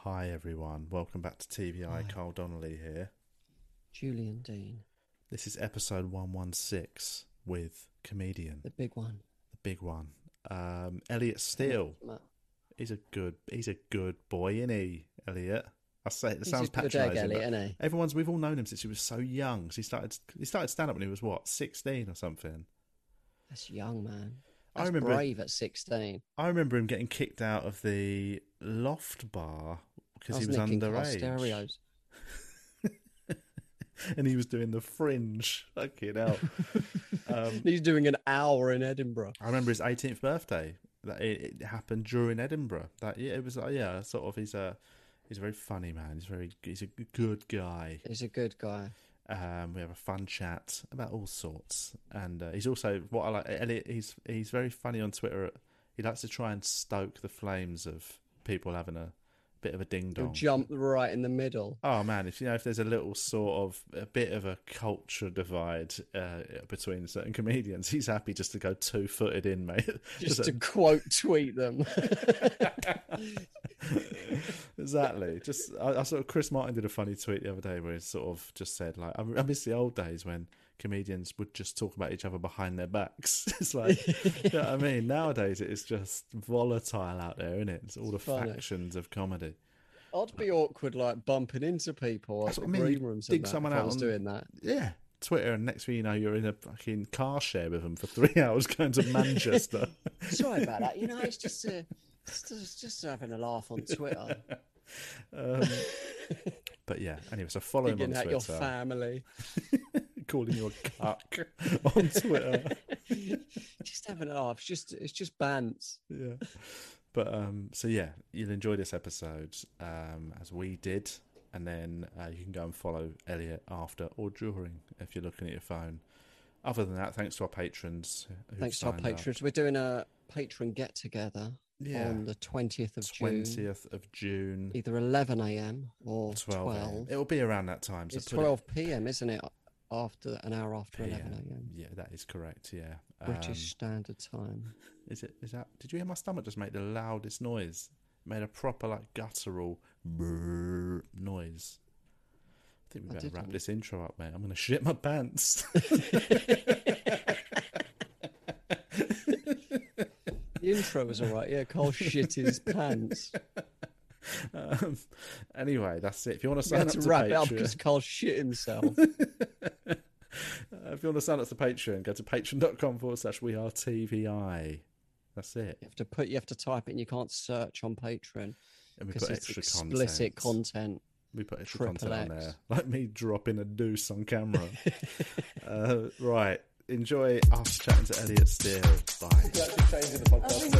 Hi everyone, welcome back to TVI. Hi. Carl Donnelly here. Julian Dean. This is episode 116 with comedian, The big one. the big one, Elliot Steele. He's a good boy, isn't he, Elliot? I say it sounds patronising, but we've all known him since he was so young. So he started stand up when he was 16 or something. That's young, man. That's brave at 16. I remember him getting kicked out of the Loft Bar because he was underage. Stereos. And he was doing the Fringe. Fucking hell. He's doing an hour in Edinburgh. I remember his 18th birthday. That it happened during Edinburgh. It was sort of. He's a very funny man. He's a good guy. He's a good guy. We have a fun chat about all sorts, and he's also what I like. Elliot, he's very funny on Twitter. He likes to try and stoke the flames of people having a bit of a ding dong. He'll jump right in the middle. Oh man, if there's a little sort of a bit of a culture divide between certain comedians, he's happy just to go 2-footed in, mate. Just to quote tweet them. Exactly. I saw Chris Martin did a funny tweet the other day where he sort of just said, like, I miss the old days when comedians would just talk about each other behind their backs. It's like, you know what I mean? Nowadays it's just volatile out there, isn't it? It's all the factions of comedy. I'd be awkward, like bumping into people at the green rooms. Dig someone out I was doing that. Yeah. Twitter, and next thing you know, you're in a fucking car share with them for 3 hours going to Manchester. Sorry about that. It's just having a laugh on Twitter. But yeah, anyway, so follow him on Twitter. Your family. Calling you a cuck on Twitter. Just having a laugh. It's just bants. Yeah. But so yeah, you'll enjoy this episode as we did. And then you can go and follow Elliot after or during if you're looking at your phone. Other than that, thanks to our patrons. Thanks to our patrons. We're doing a patron get-together on the 20th of June. 20th of June. Either 11 a.m. or 12. It'll be around that time. So it's 12 p.m., isn't it? An hour after 11 a.m. Yeah, that is correct, yeah. British Standard Time. Is that... Did you hear my stomach just make the loudest noise? It made a proper, like, guttural brrr noise. I think we better wrap this intro up, mate. I'm going to shit my pants. The intro was all right. Yeah, Carl shit his pants. Anyway, that's it. If you want to sign up to wrap Patreon, it up because Carl shit himself. If you want to sign up to Patreon, go to patreon.com/weareTVI. That's it. You have to type it, and you can't search on Patreon. And we put extra explicit content. We put extra content on there, like me dropping a deuce on camera. Right. Enjoy us chatting to Elliot Steele. Bye. You're actually changing the podcast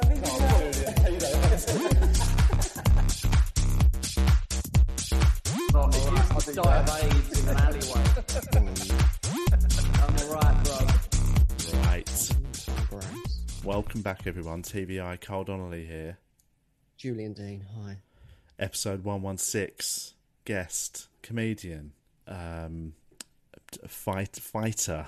to die of AIDS in an alleyway. I'm alright, bro. Right. Welcome back, everyone. TVI, Carl Donnelly here. Julian Dean, hi. Episode 116. Guest, comedian, fighter.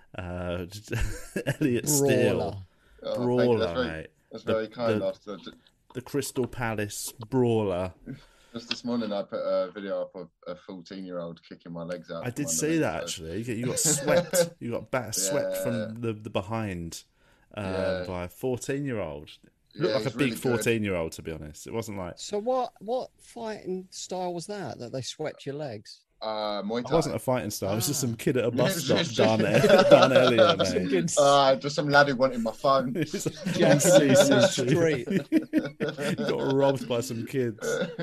Elliot Steele. Brawler, mate. That's very kind. The Crystal Palace brawler. Just this morning I put a video up of a 14-year-old kicking my legs out. I did see that, actually. You got swept. You got swept from the behind by a 14-year-old. Looked like a big really 14-year-old, to be honest. It wasn't like... So what fighting style was that they swept your legs? Muay Thai. It wasn't a fighting style. It was just some kid at a bus stop done earlier, mate. Just some lad who wanted my phone. Jacking in the street. Got robbed by some kids.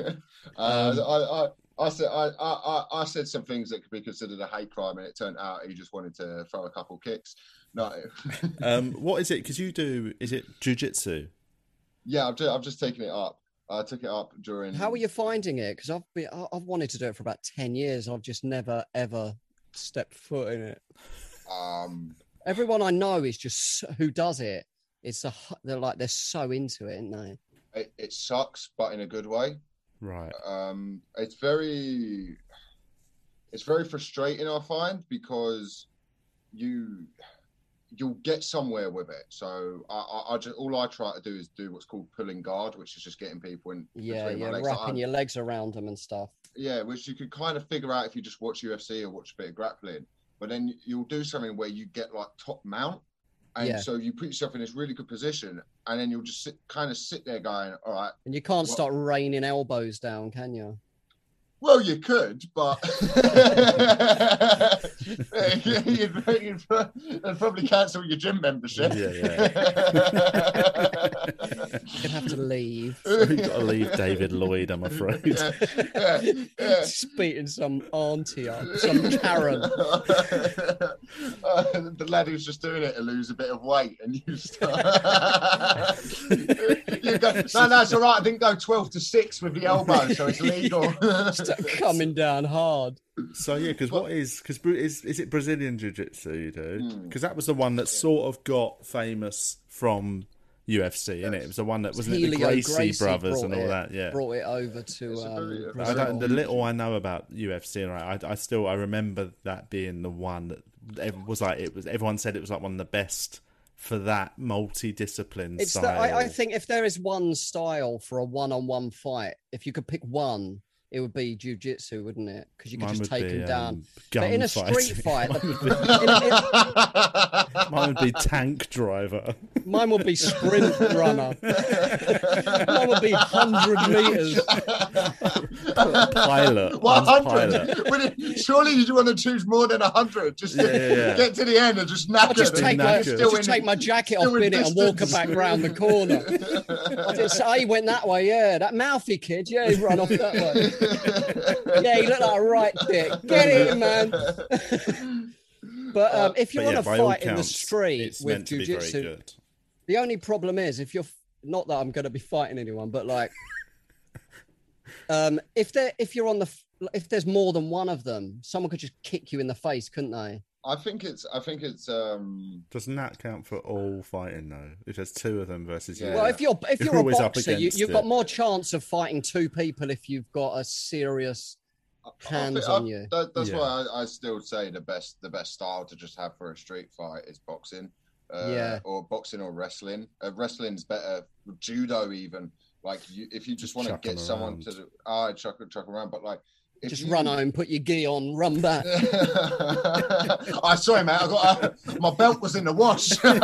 I said some things that could be considered a hate crime, and it turned out he just wanted to throw a couple kicks. No. What is it? Because you do... Is it jiu-jitsu? Yeah, I've just taken it up. I took it up during... How are you finding it? Because I've wanted to do it for about 10 years. I've just never, ever stepped foot in it. Everyone I know is just... Who does it? They're so into it, aren't they? It sucks, but in a good way. Right. It's very frustrating, I find, because you'll get somewhere with it. So I just, all I try to do is do what's called pulling guard, which is just getting people in between my legs, wrapping your legs around them and stuff. Yeah, which you could kind of figure out if you just watch UFC or watch a bit of grappling. But then you'll do something where you get like top mount, and so you put yourself in this really good position, and then you'll just sit there going, all right. And you can't start raining elbows down, can you? Well, you could, but you'd probably cancel your gym membership. Yeah. You'd have to leave. You've got to leave David Lloyd, I'm afraid. Just beating some auntie up, some Karen. The lad who's just doing it to lose a bit of weight, and you start. You go, no, it's all right. I didn't go 12-6 with the elbow, so it's legal. Start coming down hard. So yeah, because is it Brazilian Jiu-Jitsu you do? Because that was the one that sort of got famous from UFC, innit? It was the one that wasn't it the Gracie brothers and all that. Yeah, brought it over to. The little I know about UFC, right? I remember that being the one that everyone said it was like one of the best for that multi-discipline style. I think if there is one style for a one-on-one fight, if you could pick one, it would be jiu-jitsu, wouldn't it? Because you could just take him down. But in a street fight, mine would be tank driver. Mine would be sprint runner. Mine would be 100 meters. Pilot. 100. Surely you want to choose more than 100. Just get to the end and just knack it. Just take my jacket off in it and walk her back round the corner. I didn't say he went that way. Yeah, that mouthy kid. Yeah, he ran off that way. Yeah, he looked like a right dick. Get in, man. But if you're on a fight in the street with jiu-jitsu, the only problem is if you're not that I'm going to be fighting anyone, but like if there's more than one of them, someone could just kick you in the face, couldn't they? I think it's doesn't that count for all fighting though? If there's two of them versus you. Well, if you're a boxer, you've got more chance of fighting two people if you've got a serious hands on you. That's why I still say the best style to just have for a street fight is boxing. Or boxing or wrestling. Wrestling's better. Judo even. Like if you just want to get someone to chuck around, but like. Just run home, put your gi on, run back. Sorry, mate. My belt was in the wash. I've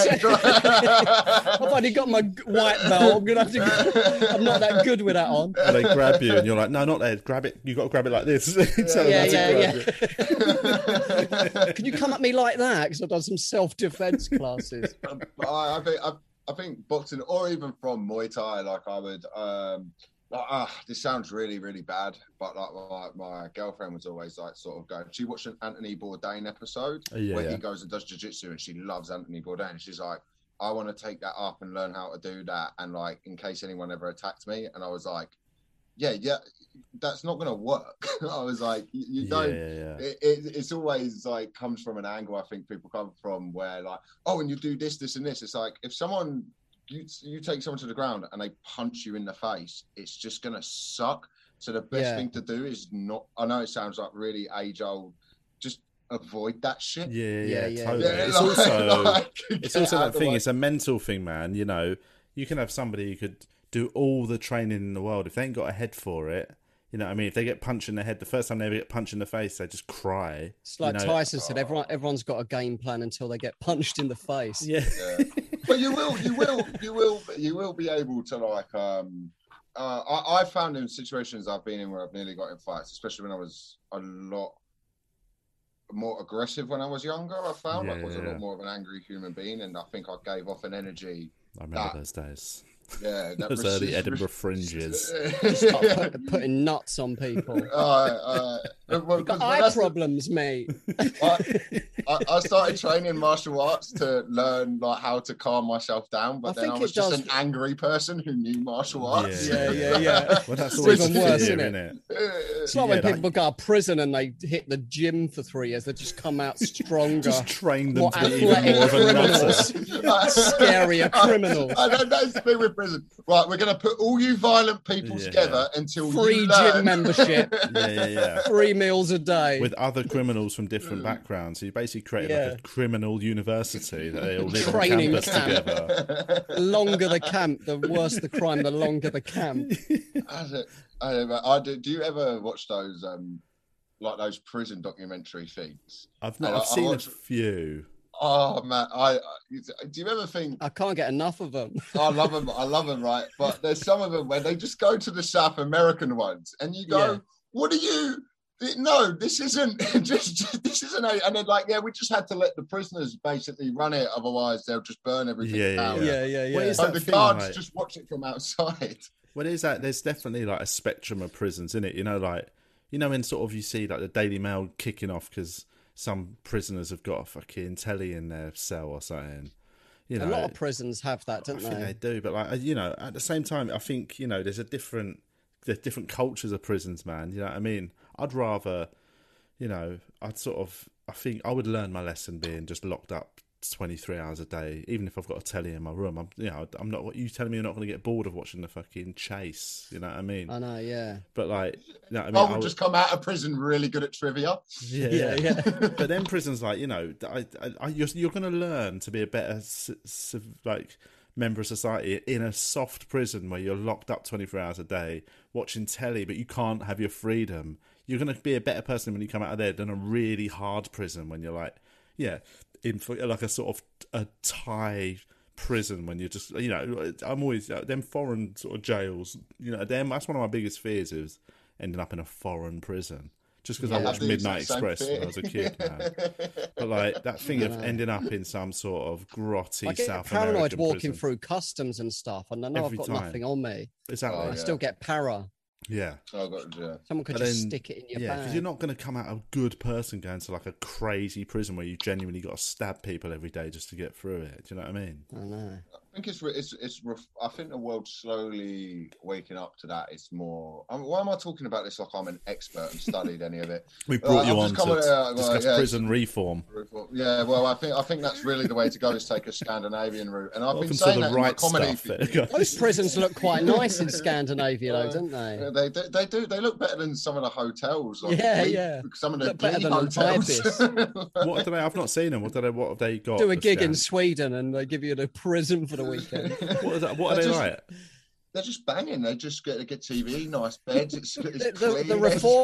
only got my white belt. I'm not that good with that on. And they grab you, and you're like, "No, not there. Grab it. You got to grab it like this." Yeah. Can you come at me like that? Because I've done some self-defense classes. I think boxing, or even from Muay Thai, like I would. This sounds really, really bad, but like my girlfriend was always like sort of going. She watched an Anthony Bourdain episode where he goes and does jiu-jitsu, and she loves Anthony Bourdain. And she's like, I want to take that up and learn how to do that, and like in case anyone ever attacked me. And I was like, yeah, that's not gonna work. I was like, you don't. It's always like comes from an angle I think people come from where like, oh, and you do this, and this. It's like if someone. You take someone to the ground and they punch you in the face, it's just gonna suck. So the best thing to do is not. I know it sounds like really age old. Just avoid that shit. Yeah. Totally. It's also that thing. It's a mental thing, man. You know, you can have somebody who could do all the training in the world if they ain't got a head for it. You know what I mean? If they get punched in the head, the first time they ever get punched in the face, they just cry. It's like Tyson said, everyone's got a game plan until they get punched in the face. Yeah. But you will be able to like. I found in situations I've been in where I've nearly got in fights, especially when I was a lot more aggressive when I was younger. I found I was a lot more of an angry human being, and I think I gave off an energy. I remember those days. Yeah, those early Edinburgh fringes. Start putting nuts on people. You've got eye problems, mate. I started training martial arts to learn like how to calm myself down, but then I was just an angry person who knew martial arts. Yeah. Well, that's always even worse, isn't it? It's like when people go to prison and they hit the gym for 3 years, they just come out stronger. Just train them more to be even more of a criminals. Scarier criminals. I don't know the thing with prison. Right, we're going to put all you violent people together until free you learn. gym membership. Yeah. 3 meals a day. With other criminals from different backgrounds. So you basically create like a criminal university that they all live on campus together. The longer the camp, the worse the crime, the longer the camp. Do you ever watch those like those prison documentary things? I've seen a few. Oh man, do you ever think I can't get enough of them? I love them, right? But there's some of them where they just go to the South American ones, and you go, "What are you? No, this isn't. This isn't." And they're like, "Yeah, we just had to let the prisoners basically run it, otherwise they'll just burn everything down." Yeah. What is So that the thing, guards like- just watch it from outside. What is that? There's definitely like a spectrum of prisons in it. You know, like when sort of you see like the Daily Mail kicking off because some prisoners have got a fucking telly in their cell or something. You know, a lot of prisons have that, don't I think they do, but like at the same time, I think there's different cultures of prisons, man. You know what I mean? I'd rather, I think I would learn my lesson being just locked up 23 hours a day, even if I've got a telly in my room. I'm not. What you telling me? You're not going to get bored of watching the fucking chase? You know what I mean? I know, yeah. But like, I would just come out of prison really good at trivia. Yeah. But then prisons, like you're going to learn to be a better member of society in a soft prison where you're locked up 24 hours a day watching telly, but you can't have your freedom. You're going to be a better person when you come out of there than a really hard prison when you're like, in for like a sort of a Thai prison when you're just, I'm always them foreign sort of jails. That's one of my biggest fears is ending up in a foreign prison. Just because I watched Midnight Express when I was a kid, man. But like that thing of ending up in some sort of grotty South American paranoid walking prison. through customs and stuff, and I know I've got nothing on me. Exactly. I still get para. Yeah. Someone could just stick it in your bag. Because you're not going to come out a good person going to like a crazy prison where you genuinely got to stab people every day just to get through it. Do you know what I mean? I know. I think I think the world's slowly waking up to that. It's more. Why am I talking about this like I'm an expert and studied any of it? We brought you on to discuss prison reform. Yeah, well, I think that's really the way to go is take a Scandinavian route. And I've been Welcome saying to the that right in my comedy. stuff. Most prisons look quite nice in Scandinavia, though, don't they? They do. They look better than some of the hotels. Like some of the better than hotels. What do they? I've not seen them. What have they got? Do a gig in Sweden and they give you the prison for the weekend. What are they like? They're just banging. They just get TV, nice beds. The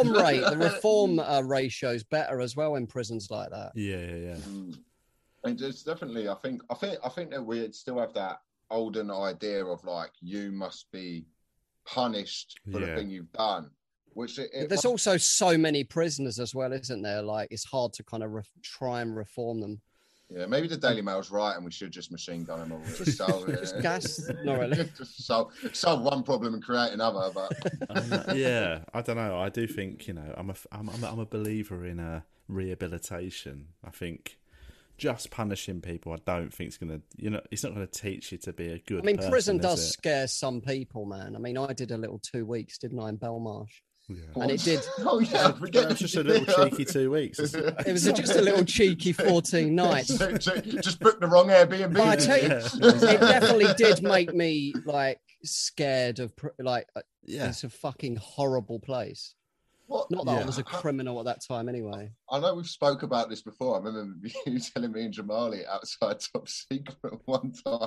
reform ratio's better as well in prisons like that. Yeah. And it's definitely. I think that we still have that olden idea of like you must be punished for the thing you've done. There's also so many prisoners as well, isn't there? Like it's hard to kind of try and reform them. Yeah, maybe the Daily Mail's right, and we should just machine gun them all. Just gas, not really. Just solve one problem and create another. But I don't know. I do think I'm a believer in rehabilitation. I think just punishing people, I don't think it's gonna. It's not gonna teach you to be a good. I mean, person, prison does scare some people, man. I mean, I did a little 2 weeks, didn't I, in Belmarsh? Yeah. And it did. Oh yeah, it was just a little cheeky 2 weeks. It was just a little cheeky 14 nights. Just booked the wrong Airbnb. But I tell you, it definitely did make me like scared of it's a fucking horrible place. Not that I was a criminal at that time, anyway. I know we've spoke about this before. I remember you telling me and Jamali outside Top Secret one time.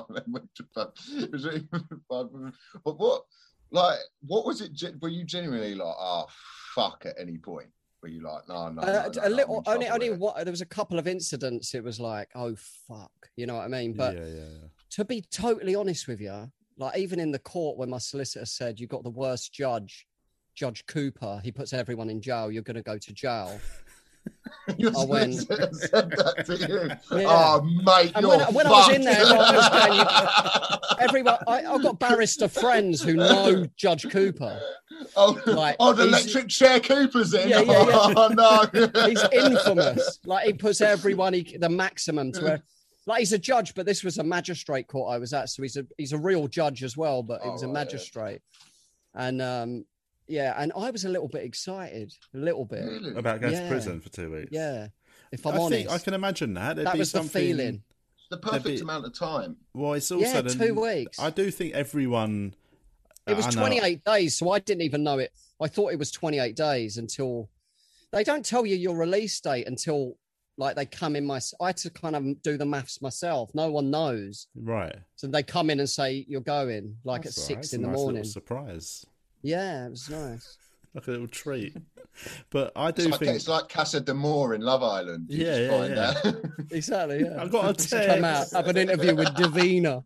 But what was it? Were you genuinely like, oh fuck, at any point? Were you like, no? A little. Only what? There was a couple of incidents. It was like, oh fuck, you know what I mean? But to be totally honest with you, like even in the court when my solicitor said you got the worst judge, Judge Cooper, he puts everyone in jail. You're going to go to jail. I went. Said that to you. Yeah. Oh, mate, and when I was in there, everyone. I got barrister friends who know Judge Cooper. The electric chair Cooper's in. Yeah. Oh no, he's infamous. Like he puts everyone the maximum to where. Like he's a judge, but this was a magistrate court I was at, so he's a real judge as well. But it was a magistrate, and Yeah, and I was a little bit excited, a little bit. Really? About going to Yeah. prison for 2 weeks. Yeah, if I'm I honest, think I can imagine that. There'd that be was the something, feeling. It's the perfect amount of time. Well, it's also Yeah, 2 weeks. I do think everyone. It was I know- 28 days, so I didn't even know it. I thought it was 28 days until they don't tell you your release date until like they come in. I had to kind of do the maths myself. No one knows, Right. so they come in and say you're going like That's at all right. 6 It's in a the nice morning. little surprise. Yeah, it was nice. Like a little treat. But I do think It's like Casa de Moore in Love Island. You just find out. Exactly. Yeah. I've got a Just come out, text. have an interview with Davina.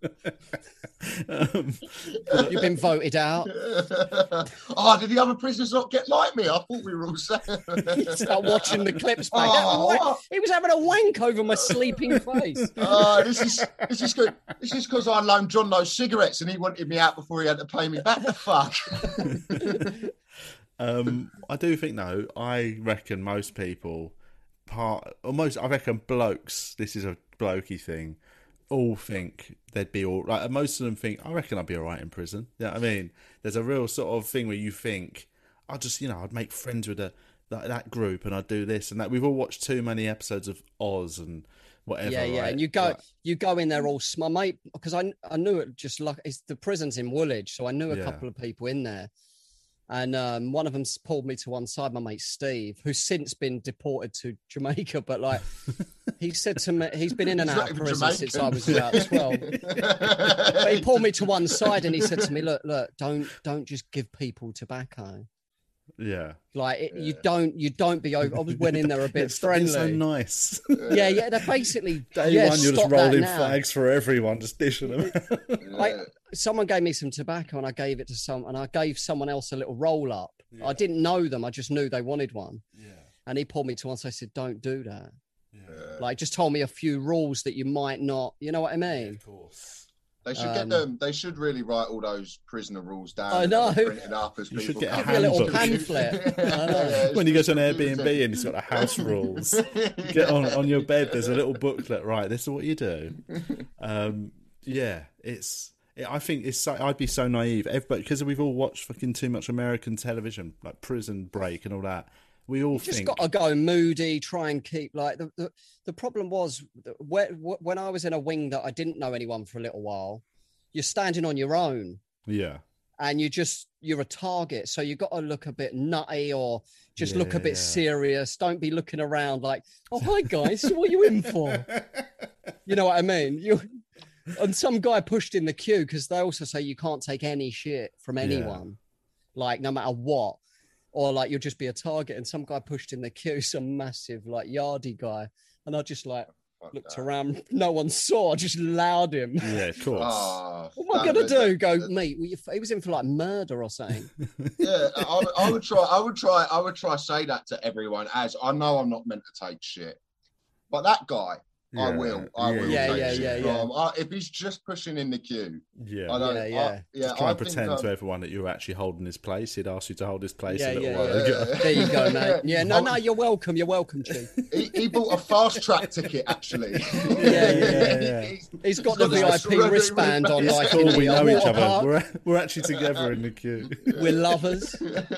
You've been voted out. Oh, did the other prisoners not get like me? I thought we were all set. Start watching the clips back. Oh. He was having a wank over my sleeping face. This is good. This is because I loaned John those cigarettes and he wanted me out before he had to pay me back. The fuck. I do think though, I reckon most people I reckon blokes, this is a blokey thing, all think they'd be all like most of them think, I reckon I'd be all right in prison. Yeah, you know what I mean, there's a real sort of thing where you think, I'd make friends with that group and I'd do this and that. We've all watched too many episodes of Oz and whatever. Yeah, right? and you go in there all my mate, because I knew it just like it's the prison's in Woolwich, so I knew a couple of people in there. And one of them pulled me to one side, my mate Steve, who's since been deported to Jamaica. But like, he said to me, he's been in and out of prison since I was about 12. But he pulled me to one side and he said to me, look, don't just give people tobacco. Yeah. Like you don't be over. I went in there a bit friendly. So nice. Yeah. They're basically Day one, you're just rolling now. flags for everyone, just dishing them. Someone gave me some tobacco and I gave it to I gave someone else a little roll up. Yeah. I didn't know them. I just knew they wanted one. Yeah. And he pulled me to one side. I said, don't do that. Yeah. Like, just told me a few rules that you might not, you know what I mean? Yeah, of course. They should get them. They should really write all those prisoner rules down. I know. Print it up as you people should get a little pamphlet. When you go to an Airbnb and it's got the house rules, get on your bed. There's a little booklet. Right, this is what you do. I think I'd be so naive, because we've all watched fucking too much American television, like Prison Break and all that. We all just got to go moody, try and keep like the problem was when I was in a wing that I didn't know anyone for a little while, you're standing on your own. Yeah. And you're a target. So you got to look a bit nutty or just look a bit serious. Don't be looking around like, oh, hi guys, what are you in for? You know what I mean? And some guy pushed in the queue because they also say you can't take any shit from anyone, like no matter what. Or like you'll just be a target. And some guy pushed in the queue, some massive like yardie guy, and I just like looked around. No one saw. I just allowed him. Yeah, of course. What am I gonna do? Go, mate? He was in for like murder or something. Yeah, I would try say that to everyone. As I know, I'm not meant to take shit, but that guy. Yeah. I will. Yeah. If he's just pushing in the queue, just try and pretend to everyone that you're actually holding his place. He'd ask you to hold his place a little while ago. There you go, mate. Yeah, no, you're welcome. You're welcome, Chief. He bought a fast track ticket, actually. He's got the VIP wristband on. It's cool. We know each other. We're actually together in the queue. We're lovers.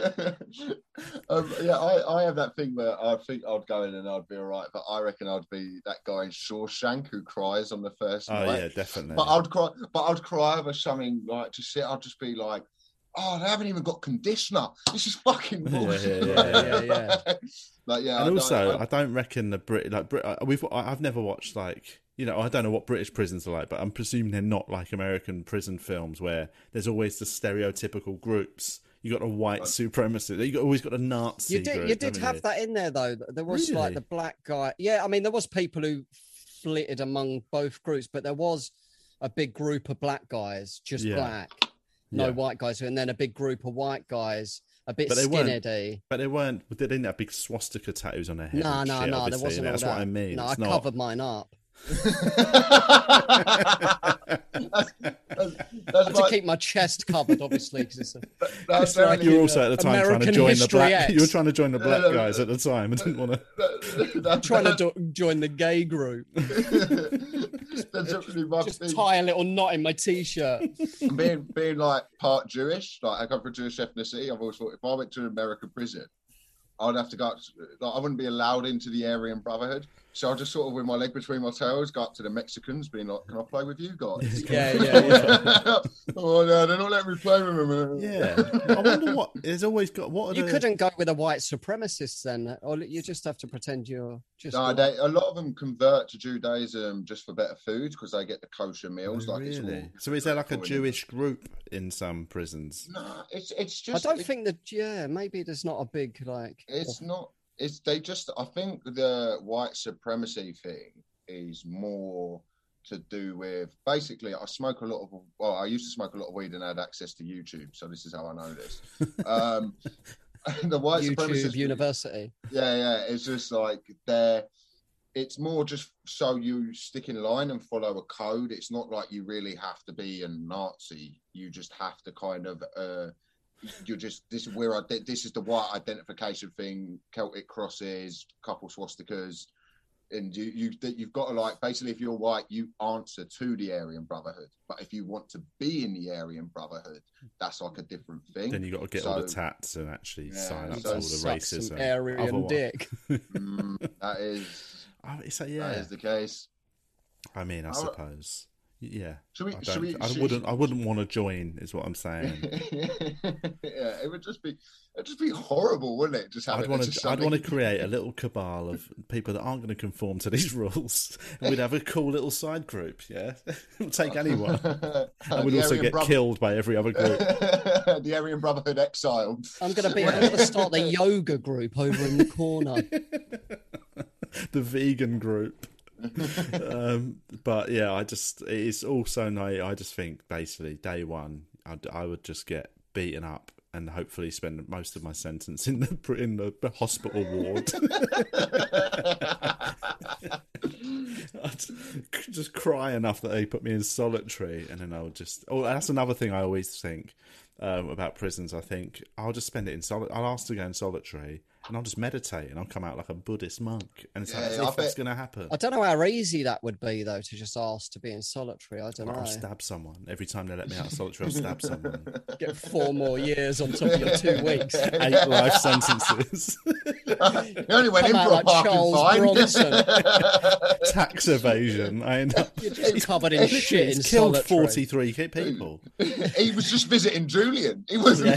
I have that thing where I think I'd go in and I'd be all right, but I reckon I'd be that guy in Shawshank who cries on the first night. Oh yeah, definitely. But I'd cry over something like just sit. I'd just be like, oh, they haven't even got conditioner. This is fucking bullshit. Yeah. Like, yeah. And I don't reckon the I've never watched like. I don't know what British prisons are like, but I'm presuming they're not like American prison films where there's always the stereotypical groups. You got a white supremacist. You always got a Nazi. You did have that in there though. There was like the black guy. Yeah, I mean there was people who flitted among both groups, but there was a big group of black guys, just black, no white guys, and then a big group of white guys, a bit skinheady. But they didn't have big swastika tattoos on their head. No, there wasn't. That's what I mean. No, I covered mine up. To keep my chest covered, obviously, because it's like you were also at the time American trying to join History the black. X. You were trying to join the black guys at the time. I didn't want to. Trying to join the gay group. Just tie a little knot in my t-shirt. Being like part Jewish, like I come from a Jewish ethnicity. I've always thought if I went to an American prison, I'd have to go up to, like, I wouldn't be allowed into the Aryan Brotherhood. So I'll just sort of, with my leg between my toes, go up to the Mexicans, being like, can I play with you guys? Yeah. Oh, no, they're not letting me play with them. Yeah. I wonder what, there's always got, what are You couldn't go with the white supremacists then, or you just have to pretend you're just... No, a lot of them convert to Judaism just for better food, because they get the kosher meals. Oh, like really? It's all, so is there like a Jewish group in some prisons? No, it's just... I don't think that, maybe there's not a big, like... It's not... I think the white supremacy thing is more to do with, basically, I used to smoke a lot of weed and had access to YouTube, so this is how I know this. The white YouTube University. Yeah, it's just like it's more just so you stick in line and follow a code. It's not like you really have to be a Nazi. You just have to kind of this is the white identification thing, Celtic crosses, couple swastikas, and you've got to, like, basically, if you're white, you answer to the Aryan Brotherhood. But if you want to be in the Aryan Brotherhood, that's like a different thing. Then you got to get all the tats and actually sign up to all the racism. Some Aryan dick. That is the case. I mean, I suppose. Yeah, I wouldn't want to join, is what I'm saying. Yeah, it'd just be horrible, wouldn't it? I'd want to create a little cabal of people that aren't going to conform to these rules, and we'd have a cool little side group. Yeah, we'll take anyone, and we'd also get killed by every other group. The Aryan Brotherhood exiled. I'm going to start the yoga group over in the corner. The vegan group. But yeah, it's all so naive. I just think basically day one, I would just get beaten up and hopefully spend most of my sentence in the hospital ward. I'd just cry enough that they put me in solitary, and then I would just. Oh, that's another thing I always think about prisons. I think I'll just spend it in solitary. I'll ask to go in solitary. And I'll just meditate, and I'll come out like a Buddhist monk, and it's as if that's going to happen. I don't know how easy that would be, though, to just ask to be in solitary. I don't know. I'll stab someone every time they let me out of solitary. I'll stab someone. Get 4 more years on top of your 2 weeks. 8 life sentences. You only went in for a parking fine. Tax evasion. I end up. You're just covered in shit in killed solitary. 43 people. He was just visiting Julian. He wasn't.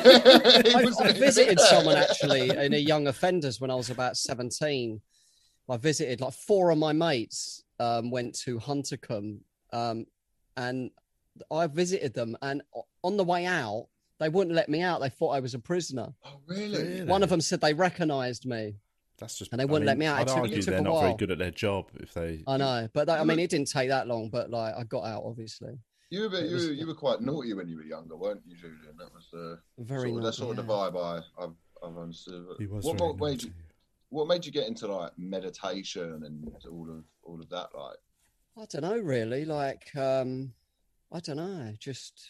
I visited someone actually in a young offenders when I was about 17. I visited, like, 4 of my mates went to Huntercombe, and I visited them, and on the way out they wouldn't let me out. They thought I was a prisoner. Oh, really? One of them said they recognized me. That's just, and they wouldn't let me out. I'd argue it took they're a not while. very good at their job if they. I know, but I mean, it didn't take that long. But like, I got out, obviously. You were quite naughty when you were younger, weren't you, Julian? That was that's sort of the vibe I've understood. He was what made you get into, like, meditation and all of that? Like, I don't know, really. Like, I don't know. Just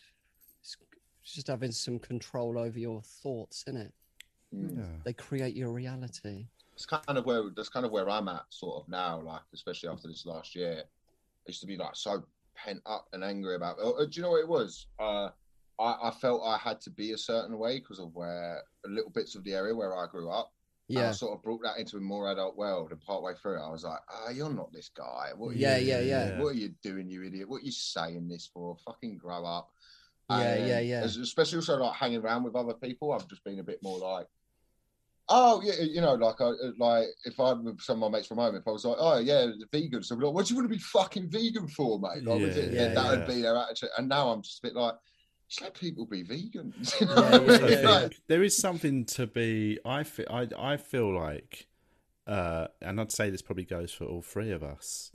having some control over your thoughts, innit? Yeah. They create your reality. That's kind of where I'm at sort of now. Like, especially after this last year, I used to be, like, so pent up and angry about. Do you know what it was? I felt I had to be a certain way because of little bits of the area where I grew up. Yeah. And I sort of brought that into a more adult world, and partway through it, I was like, you're not this guy. What are yeah. What are you doing, you idiot? What are you saying this for? Fucking grow up. Yeah. Especially also, like, hanging around with other people, I've just been a bit more like, oh yeah, you know, like if I'm with some of my mates from home, if I was like, oh yeah, the vegan, so I'm like, what do you want to be fucking vegan for, mate? Like, that would be their attitude. And now I'm just a bit like, just let people be vegan. There is something to be. I feel like, and I'd say this probably goes for all 3 of us.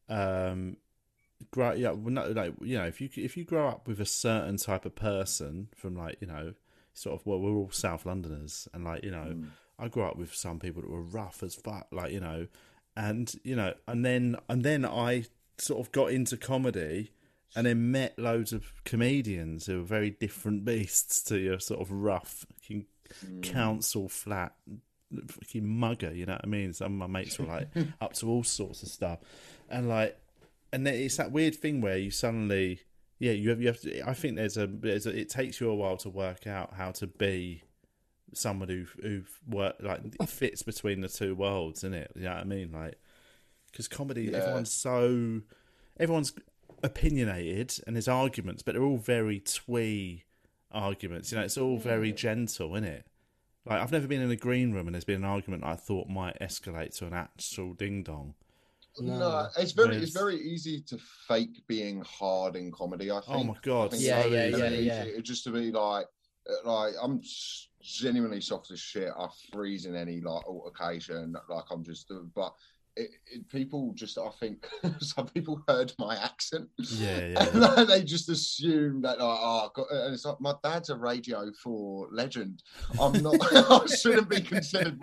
If you grow up with a certain type of person from, like, you know, sort of, well, we're all South Londoners, and, like, you know, I grew up with some people that were rough as fuck, like, you know, and and then I sort of got into comedy, and then met loads of comedians who were very different beasts to your sort of rough fucking council flat fucking mugger. You know what I mean? Some of my mates were like up to all sorts of stuff, and then it's that weird thing where you suddenly, you have to. I think there's a it takes you a while to work out how to be someone who fits between the two worlds, isn't it? You know what I mean? Like, because comedy, everyone's opinionated and there's arguments, but they're all very twee arguments. It's all very gentle, isn't it? Like, I've never been in a green room and there's been an argument I thought might escalate to an actual ding dong. No, it's very easy to fake being hard in comedy. I think. Oh my god! Yeah. Just to be like I'm genuinely soft as shit. I freeze in any altercation. I'm just, but people just, I think some people heard my accent. And they just assume that and it's like, my dad's a Radio 4 legend. I'm not. I shouldn't be considered.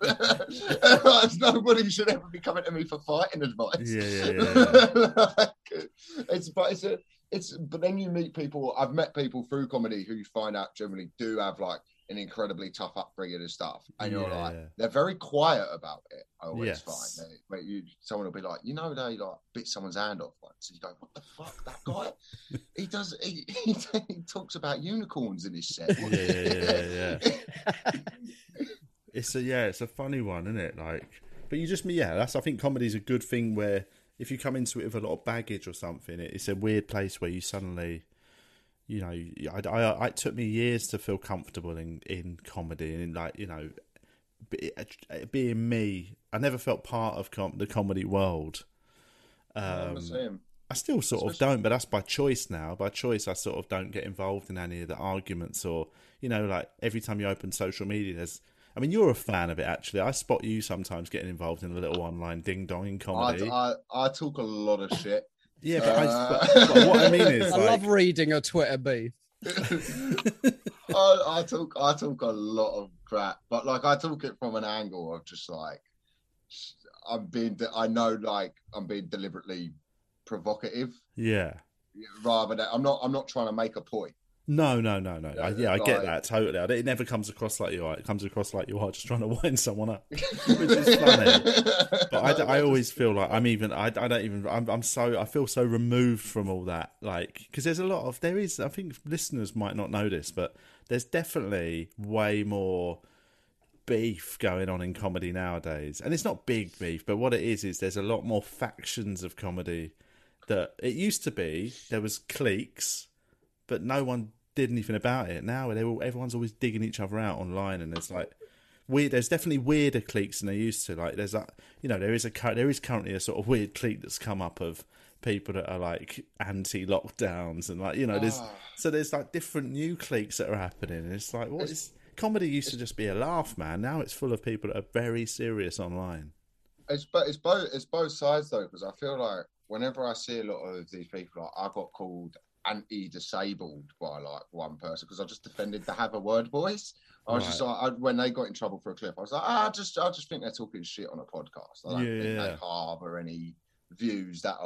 Nobody should ever be coming to me for fighting advice. But then you meet people. I've met people through comedy who you find out generally do have an incredibly tough upbringing and stuff, and you're they're very quiet about it. I always find someone will be like, they bit someone's hand off once, and you go, what the fuck, that guy? he talks about unicorns in his set. It's a funny one, isn't it? But you just I think comedy's a good thing where if you come into it with a lot of baggage or something, it's a weird place where you suddenly, it took me years to feel comfortable in comedy, and being me, I never felt part of the comedy world. I still sort of don't, but that's by choice now. By choice, I sort of don't get involved in any of the arguments, or every time you open social media, you're a fan of it, actually. I spot you sometimes getting involved in a little online ding-dong comedy. I talk a lot of shit. Yeah, but what I mean is, I love reading a Twitter beef. I talk a lot of crap, but I talk it from an angle of just I'm being deliberately provocative. Yeah. Rather than I'm not trying to make a point. No. I get that totally. It never comes across like you are. It comes across like you are just trying to wind someone up, which is funny. But I always feel like I feel so removed from all that. Because there's I think listeners might not know this, but there's definitely way more beef going on in comedy nowadays. And it's not big beef, but what it is there's a lot more factions of comedy that it used to be. There was cliques, but no one did anything about it. Now everyone's always digging each other out online, and there's there's definitely weirder cliques than they used to. There's there is currently a sort of weird clique that's come up of people that are anti-lockdowns, and there's different new cliques that are happening. And it's comedy used to just be a laugh, man. Now it's full of people that are very serious online. It's both sides though, because I feel like whenever I see a lot of these people, I got called anti-disabled by one person because I just defended the have a word voice. I was just when they got in trouble for a clip, I was like, I just think they're talking shit on a podcast. I don't think they harbour any views that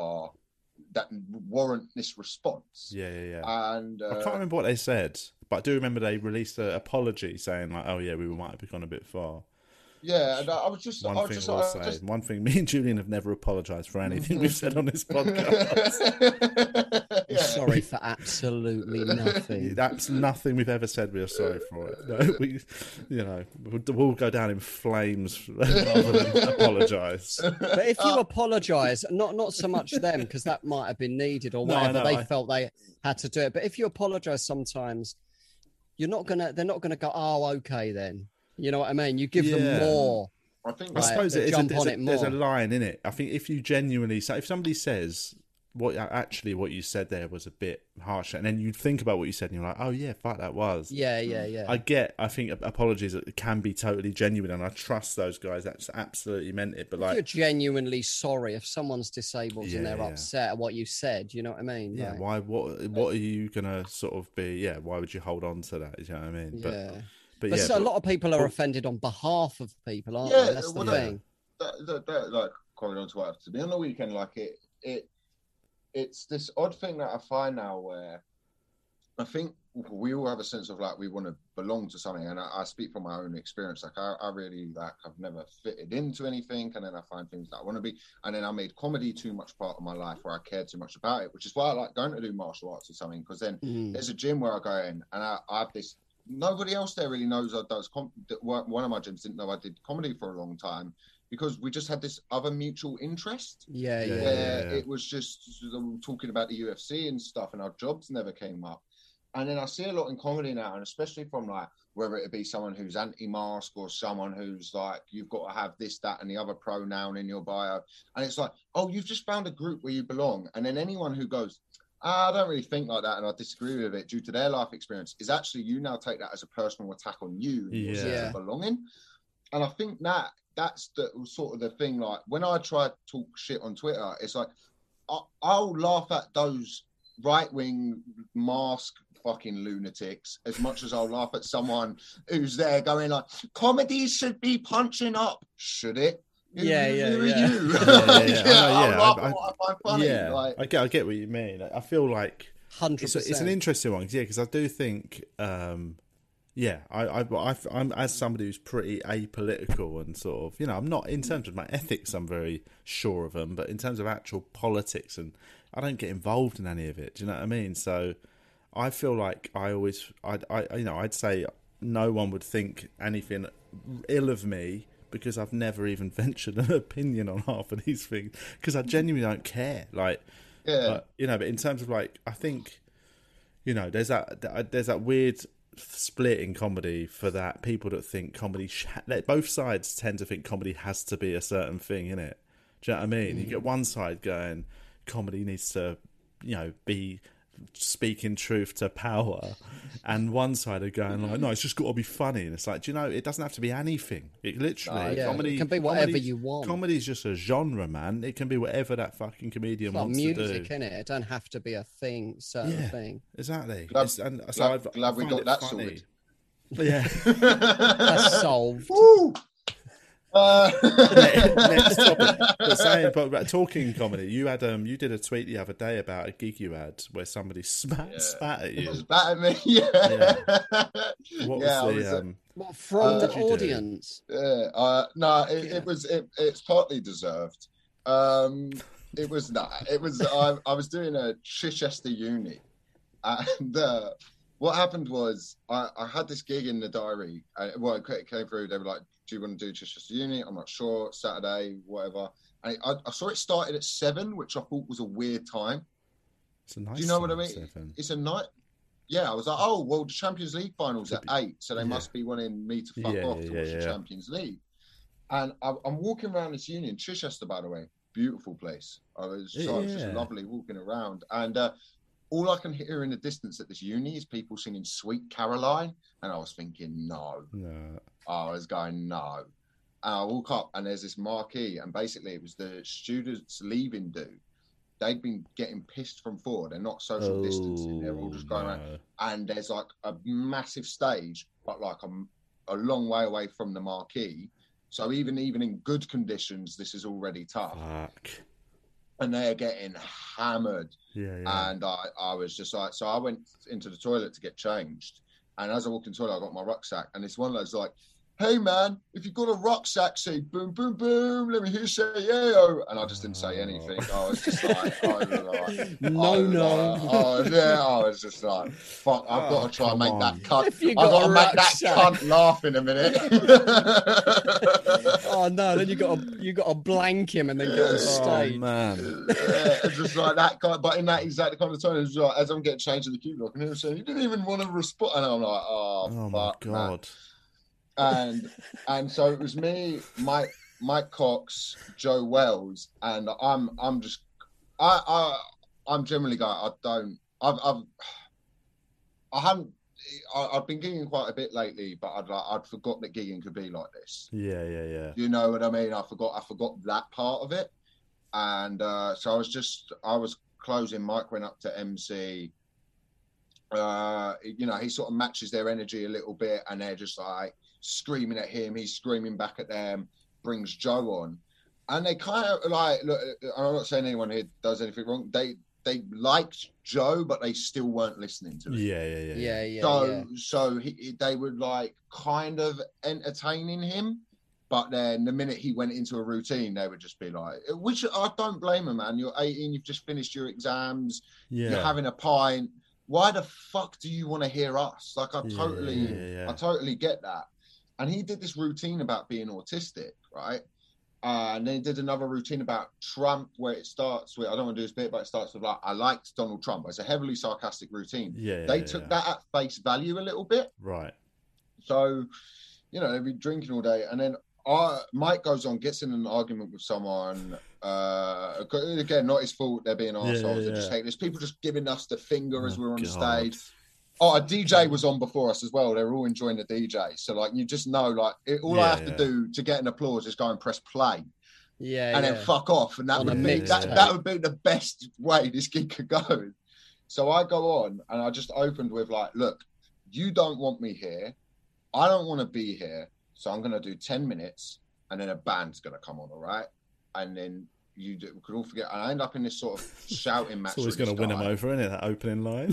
warrant this response. And I can't remember what they said, but I do remember they released an apology saying we might have gone a bit far. Yeah, and I was just one thing, me and Julian have never apologised for anything we've said on this podcast. Sorry for absolutely nothing. That's nothing we've ever said we are sorry for it. No, we'll go down in flames rather than apologise. But if you apologise, not so much them, because that might have been needed or whatever, they felt they had to do it. But if you apologise sometimes, they're not gonna go, oh, okay then. You know what I mean? You give them more. I suppose there's a line in it. I think if you genuinely, if somebody says what you said there was a bit harsh, and then you think about what you said and you're like, oh yeah, fuck, that was. Yeah. I think apologies can be totally genuine, and I trust those guys that's absolutely meant it. But if you're genuinely sorry if someone's disabled and they're upset at what you said, you know what I mean? Yeah. What are you gonna sort of be? Yeah. Why would you hold on to that? You know what I mean? But a lot of people are offended on behalf of people, aren't they? That's the thing. comedy on Twitter to be on the weekend. Like it's this odd thing that I find now where I think we all have a sense of like we want to belong to something, and I speak from my own experience. Like I really like I've never fitted into anything, and then I find things that I want to be, and then I made comedy too much part of my life where I cared too much about it, which is why I like going to do martial arts or something, because then there's a gym where I go in and I have this. Nobody else there really knows I does. One of my gyms didn't know I did comedy for a long time because we just had this other mutual interest. It was just talking about the UFC and stuff, and our jobs never came up. And then I see a lot in comedy now, and especially from like whether it be someone who's anti-mask or someone who's like, you've got to have this, that, and the other pronoun in your bio. And it's like, oh, you've just found a group where you belong. And then anyone who goes, I don't really think like that, and I disagree with it due to their life experience, is actually you now take that as a personal attack on you and your sense of belonging. And I think that's the sort of the thing. Like when I try to talk shit on Twitter, it's like I'll laugh at those right-wing mask fucking lunatics as much as I'll laugh at someone who's there going like, comedy should be punching up. Should it? Who are you? I'll laugh at what I find funny. Yeah, like, I get what you mean. I feel like 100%. It's an interesting one, because I do think, I'm as somebody who's pretty apolitical and sort of, I'm not in terms of my ethics, I'm very sure of them, but in terms of actual politics, and I don't get involved in any of it. Do you know what I mean? So I feel like I'd say no one would think anything ill of me because I've never even ventured an opinion on half of these things because I genuinely don't care. Like, but in terms of like, I think, there's that weird split in comedy for that people that think comedy, both sides tend to think comedy has to be a certain thing, innit? Do you know what I mean? You get one side going, comedy needs to, be speaking truth to power, and one side are going like, no, it's just got to be funny. And it's like, it doesn't have to be anything. It literally, comedy, it can be whatever you want. Comedy is just a genre, man. It can be whatever that fucking comedian wants to do. Music, innit? It don't have to be a certain thing. Exactly. Glad we got that sorted. Yeah, that's solved. Woo! Next topic. But about talking comedy, you did a tweet the other day about a gig you had where somebody spat at you. Spat at me, What was from the audience? It's partly deserved. I was doing a Chichester uni, and what happened was I had this gig in the diary. It came through. They were like, do you want to do Chichester Uni? I'm not sure. Saturday, whatever. And I saw it started at 7, which I thought was a weird time. It's a nice. Do you know what I mean? 7. It's a night. Yeah, I was like, oh well, the Champions League finals at 8, so they must be wanting me to fuck off to watch the Champions League. And I'm walking around this uni in Chichester, by the way, beautiful place. It's just lovely walking around, and all I can hear in the distance at this uni is people singing Sweet Caroline. And I was thinking, no. I was going, no. And I walk up and there's this marquee. And basically it was the students leaving do. They'd been getting pissed from 4. They're not social distancing. They're all just going around. And there's like a massive stage, but like a long way away from the marquee. So even in good conditions, this is already tough. Fuck. And they're getting hammered. Yeah. And I was just like, so I went into the toilet to get changed. And as I walked in the toilet, I got my rucksack. And it's one of those like, hey, man, if you've got a rucksack, say boom, boom, boom. Let me hear you say yeah. And I just didn't say anything. I was just like, I was just like, fuck, I've got to try and make that cunt. I've got to make that cunt laugh in a minute. Oh, no, then you got to blank him and then get on stage. Oh, man. It's just like that kind, but in that exact kind of tone, it's like, as I'm getting changed to the queue, I can hear him saying, you didn't even want to respond. And I'm like, oh my God. Man. And so it was me, Mike Cox, Joe Wells, and I'm generally going, I've been gigging quite a bit lately, but I'd forgot that gigging could be like this. Yeah. You know what I mean? I forgot that part of it. And so I was closing. Mike went up to MC. He sort of matches their energy a little bit, and they're just like screaming at him. He's screaming back at them. Brings Joe on, And they kind of like, look, I'm not saying anyone here does anything wrong. They liked Joe, but they still weren't listening to him. Yeah. So they would like kind of entertaining him, but then the minute he went into a routine, they would just be like, which I don't blame him, man. You're 18, you've just finished your exams, you're having a pint. Why the fuck do you want to hear us? Like, I totally get that. And he did this routine about being autistic, right? And then he did another routine about Trump where it starts with, I don't want to do this bit, but it starts with like, I liked Donald Trump. It's a heavily sarcastic routine. They took that at face value a little bit. Right. So, you know, they'd be drinking all day. And then Mike goes on, gets in an argument with someone. Again, not his fault. They're being arseholes. They're just haters. People just giving us the finger as we're on the stage. Oh, a DJ was on before us as well. They were all enjoying the DJ. So, like, you just know, like, all I have to do to get an applause is go and press play. And then fuck off. And that would be that would be the best way this gig could go. So I go on and I just opened with like, look, you don't want me here. I don't want to be here. So I'm going to do 10 minutes and then a band's going to come on, all right? And then we could all forget. And I end up in this sort of shouting match. It's always going to win him over, isn't it? That opening line.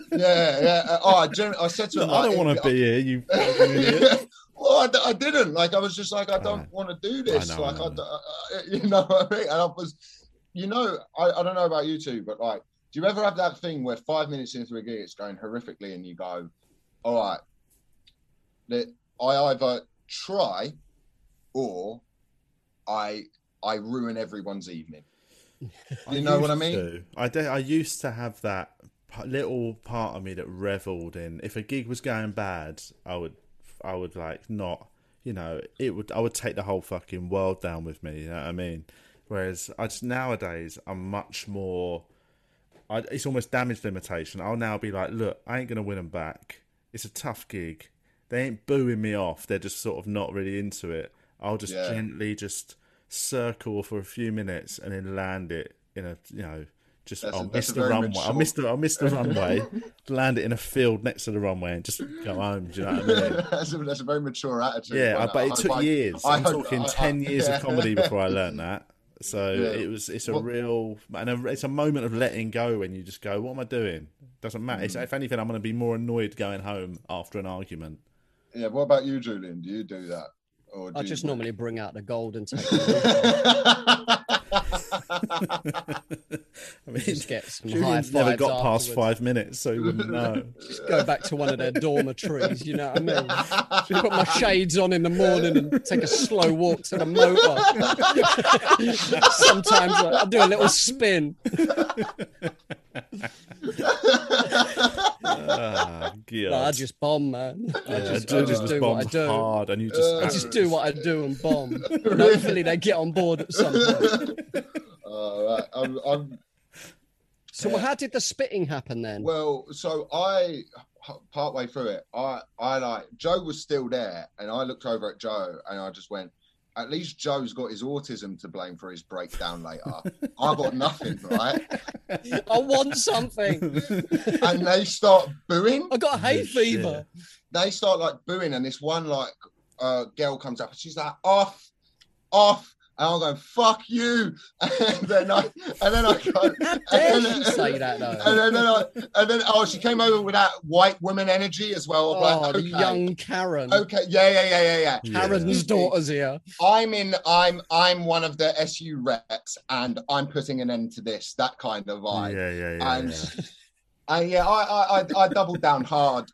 I said to him, I don't want to be here. You. Well, I didn't. Like, I was just like, I don't want to do this. You know what I mean? And I was, you know, I don't know about you two, but like, do you ever have that thing where 5 minutes into a gig it's going horrifically, and you go, all right, I either try or I ruin everyone's evening. You know what I mean? I used to have that little part of me that reveled in, if a gig was going bad, I would like not, you know, I would take the whole fucking world down with me, you know what I mean? Whereas nowadays I'm much more, it's almost damage limitation. I'll now be like, look, I ain't going to win them back. It's a tough gig. They ain't booing me off. They're just sort of not really into it. I'll just gently just circle for a few minutes and then land it in a, you know, just I'll miss the runway. I'll miss the runway, land it in a field next to the runway and just go home. Do you know what I mean? That's a very mature attitude. Yeah, but it took years. I'm talking 10 years of comedy before I learned that. So it's a moment of letting go when you just go, what am I doing? Doesn't matter. If anything, I'm going to be more annoyed going home after an argument. Yeah, what about you, Julian? Do you do that? Or I just normally bring out the gold and take I mean, just get some high Julian's fives never got past afterwards. 5 minutes, so he wouldn't know. Just go back to one of their dormitories, you know what I mean? Just put my shades on in the morning and take a slow walk to the motor. Sometimes I do a little spin. I just bomb, man. I just do what I do. Hard, and you I just do what I do and bomb. And hopefully they get on board at some point. So how did the spitting happen then? Well, so I partway through it, I like Joe was still there, and I looked over at Joe and I just went, at least Joe's got his autism to blame for his breakdown later. I got nothing, right? I want something. And they start booing. I got hay fever. They start like booing, and this one like girl comes up and she's like, off. And I'm going, fuck you. And then I go, how dare she say that though? And then she came over with that white woman energy as well. Oh, the young Karen. Okay, yeah. Karen's daughter's here. I'm one of the SU reps, and I'm putting an end to this. That kind of vibe. Yeah. I doubled down hard.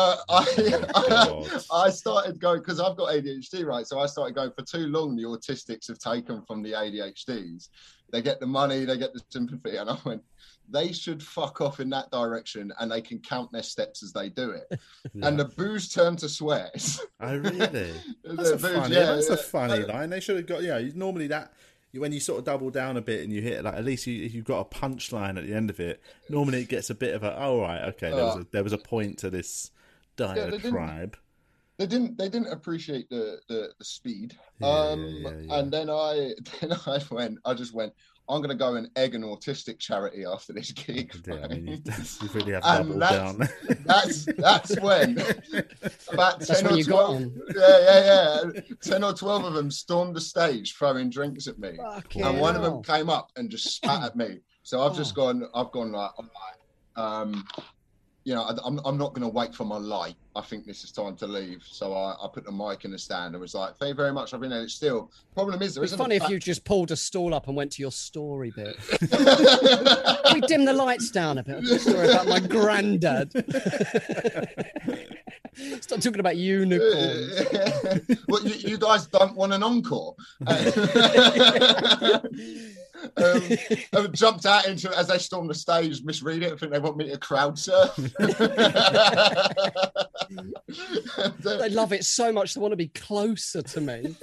I started going, because I've got ADHD, right? So I started going, for too long, the autistics have taken from the ADHDs. They get the money, they get the sympathy. And I went, they should fuck off in that direction, and they can count their steps as they do it. Yeah. And the boos turn to swears. Oh, really? That's a funny line. They should have got, normally that, when you sort of double down a bit and you hit, like, at least you've got a punchline at the end of it. Normally it gets a bit of a, there was a point to this diatribe. They didn't appreciate the speed. And then I just went, I'm going to go and egg an autistic charity after this gig. Yeah, I mean, you really have And doubled down. that's when about 10 when or you got 12, on. yeah, 10 or 12 of them stormed the stage throwing drinks at me. Fucking And one of them hell. came up and just spat at me. So I've just gone like, all right, you know, I'm not going to wait for my light. I think this is time to leave. So I put the mic in the stand and was like, thank you very much. I've been there. Still, problem is, there It'd be isn't funny a if back- you just pulled a stool up and went to your story bit. We dim the lights down a bit. I've got a story about my granddad. Start talking about unicorns. Well, you guys don't want an encore. Jumped out into it as they stormed the stage, misread it. I think they want me to crowd surf. They love it so much they want to be closer to me.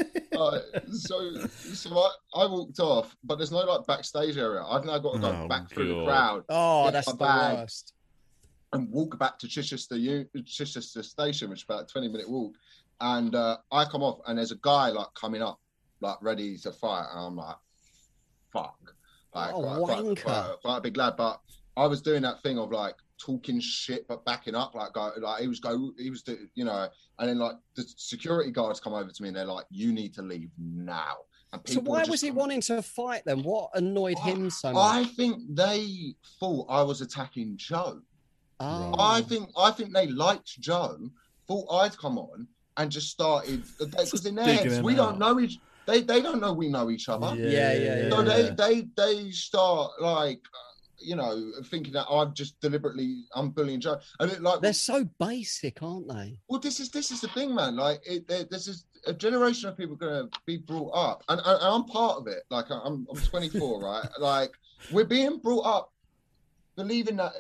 So I walked off, but there's no like backstage area. I've now got to go back through the crowd. Oh, get that's my the bag, worst. and walk back to Chichester Station, which is about a 20-minute walk. And I come off, and there's a guy like coming up, like ready to fight. And I'm like, fuck. Like, wanker. quite a big lad. But I was doing that thing of like talking shit but backing up. He was, you know. And then like the security guards come over to me and they're like, "You need to leave now." And So why was he wanting to fight then? What annoyed him so much? I think they thought I was attacking Joe. Oh. I think they liked Joe, thought I'd come on and just started because in their heads we don't know each. They don't know we know each other. Yeah. So they start like you know thinking that I'm bullying Joe. And it, like They're so basic, aren't they? well, this is the thing, man. Like this is a generation of people going to be brought up, and I'm part of it. Like I'm 24, right? Like we're being brought up believing that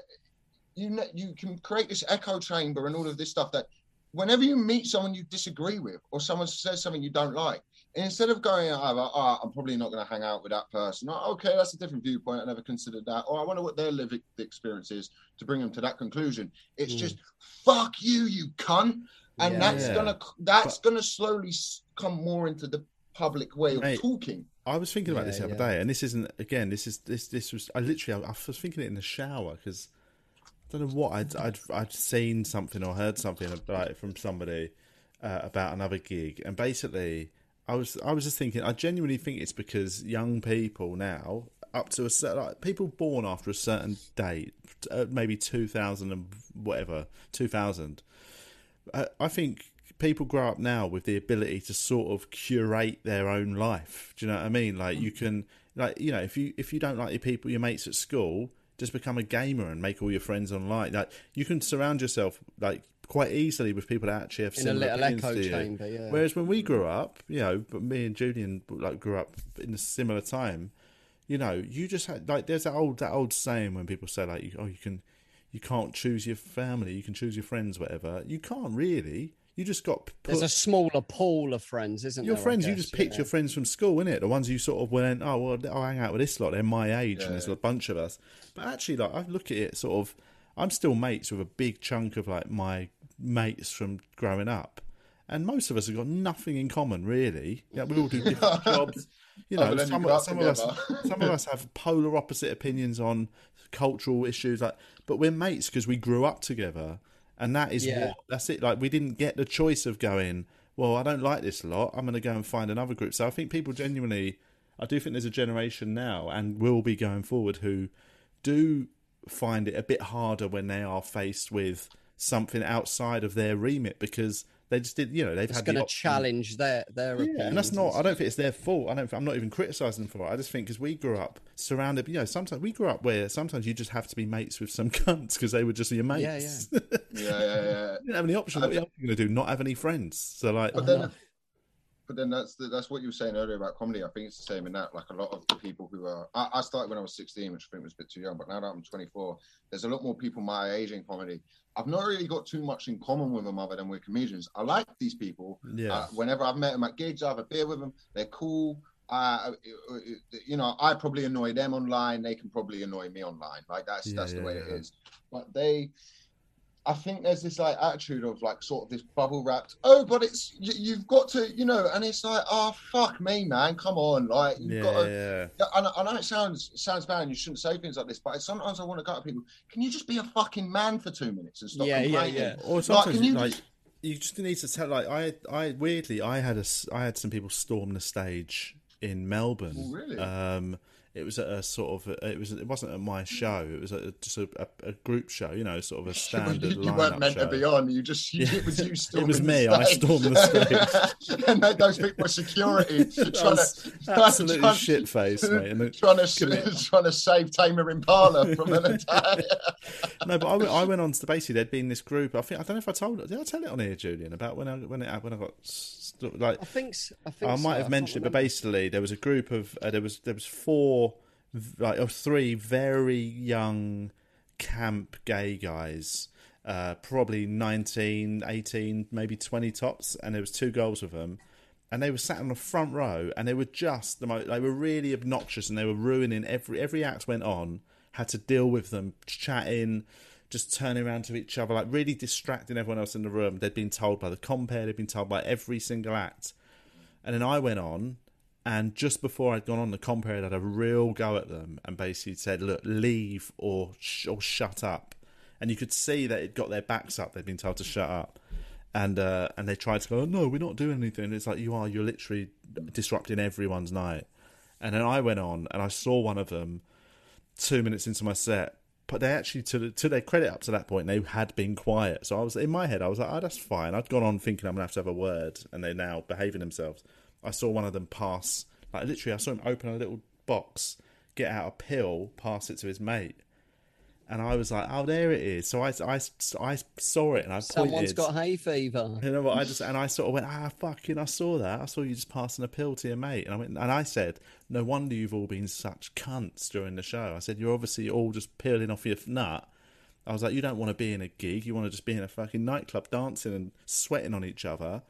you can create this echo chamber and all of this stuff that whenever you meet someone you disagree with or someone says something you don't like, and instead of going, I'm probably not going to hang out with that person. Oh, okay, that's a different viewpoint. I never considered that. Or I wonder what their lived experience is to bring them to that conclusion. It's just, fuck you, you cunt. And that's gonna slowly come more into the public way of talking. I was thinking about this the other day, and this isn't again. This was I was thinking it in the shower because I don't know what I'd seen something or heard something about it from somebody about another gig, and basically I was just thinking I genuinely think it's because young people now up to a certain people born after a certain date, maybe 2000 and whatever 2000. I think people grow up now with the ability to sort of curate their own life. Do you know what I mean? Like you can, like you know, if you don't like your mates at school, just become a gamer and make all your friends online. Like you can surround yourself like quite easily with people that actually have similar opinions to you. chamber. Yeah. Whereas when we grew up, you know, but me and Julian like grew up in a similar time. You know, you just had like there's that old saying when people say like, you can't choose your family, you can choose your friends, whatever. You can't really. You just got There's a smaller pool of friends, isn't there? Your friends, you just picked your friends from school, innit? The ones you sort of went, oh, well, I'll hang out with this lot. They're my age, and there's a bunch of us. But actually, like, I look at it sort of, I'm still mates with a big chunk of, like, my mates from growing up. And most of us have got nothing in common, really. Yeah, we all do different jobs. You know, some of us have polar opposite opinions on cultural issues, like, but we're mates because we grew up together. And that is that's it. Like, we didn't get the choice of going, well, I don't like this lot, I'm going to go and find another group. So I think people genuinely, I do think there's a generation now and will be going forward who do find it a bit harder when they are faced with something outside of their remit because they just did, you know, they've had the option. It's going to challenge their opinions. And that's not, I don't think it's their fault. I'm not even criticising them for it. I just think because we grew up surrounded, you know, sometimes we grew up where sometimes you just have to be mates with some cunts because they were just your mates. Yeah. You didn't have any option. What else are you going to do? Not have any friends. So like, but then that's what you were saying earlier about comedy. I think it's the same in that. Like a lot of the people who are, I started when I was 16, which I think was a bit too young. But now that I'm 24, there's a lot more people my age in comedy. I've not really got too much in common with them other than we're comedians. I like these people. Yeah. Whenever I've met them at gigs, I have a beer with them. They're cool. You know, I probably annoy them online. They can probably annoy me online. Like that's the way it is. But I think there's this like attitude of like sort of this bubble wrapped. Oh, but it's you've got to, and it's like, oh fuck me, man, come on, like you've got to. Yeah. I know it sounds bad, and you shouldn't say things like this, but sometimes I want to go to people. Can you just be a fucking man for 2 minutes and stop complaining? Yeah. Or sometimes you just need to tell. Like I weirdly, I had some people storm the stage in Melbourne. Oh, really? It was at a sort of it wasn't at my show. It was just a group show, sort of a standard. You weren't meant show. to be on. It was you storming. It was me. I stormed the stage, and those people were security absolutely shit faced, mate. And trying to save Tamer Impala from an attack. No, but I went on to basically there'd been this group. I don't know if I told it. Did I tell it on here, Julian, about when I got like? I think I might have mentioned it, but basically there was a group of there was 3 very young camp gay guys, probably 19, 18, maybe 20 tops, and there was 2 girls with them, and they were sat on the front row, and they were just they were really obnoxious, and they were ruining every act went on, had to deal with them chatting, just turning around to each other, like really distracting everyone else in the room. They'd been told by the compere, they'd been told by every single act. And then I went on, and just before I'd gone on, the compere had a real go at them and basically said, look, leave or shut up. And you could see that it got their backs up. They'd been told to shut up. And they tried to go, oh, no, we're not doing anything. And it's like, you're literally disrupting everyone's night. And then I went on, and I saw one of them 2 minutes into my set, but they actually, to their credit up to that point, they had been quiet. So I was, in my head, I was like, oh, that's fine. I'd gone on thinking I'm going to have a word, and they're now behaving themselves. I saw one of them pass, like literally, I saw him open a little box, get out a pill, pass it to his mate. And I was like, oh, there it is. So I saw it, and I pointed. Someone's got hay fever. You know what? I sort of went, fucking, I saw that. I saw you just passing a pill to your mate. And I said, no wonder you've all been such cunts during the show. I said, you're obviously all just peeling off your nut. I was like, you don't want to be in a gig. You want to just be in a fucking nightclub dancing and sweating on each other.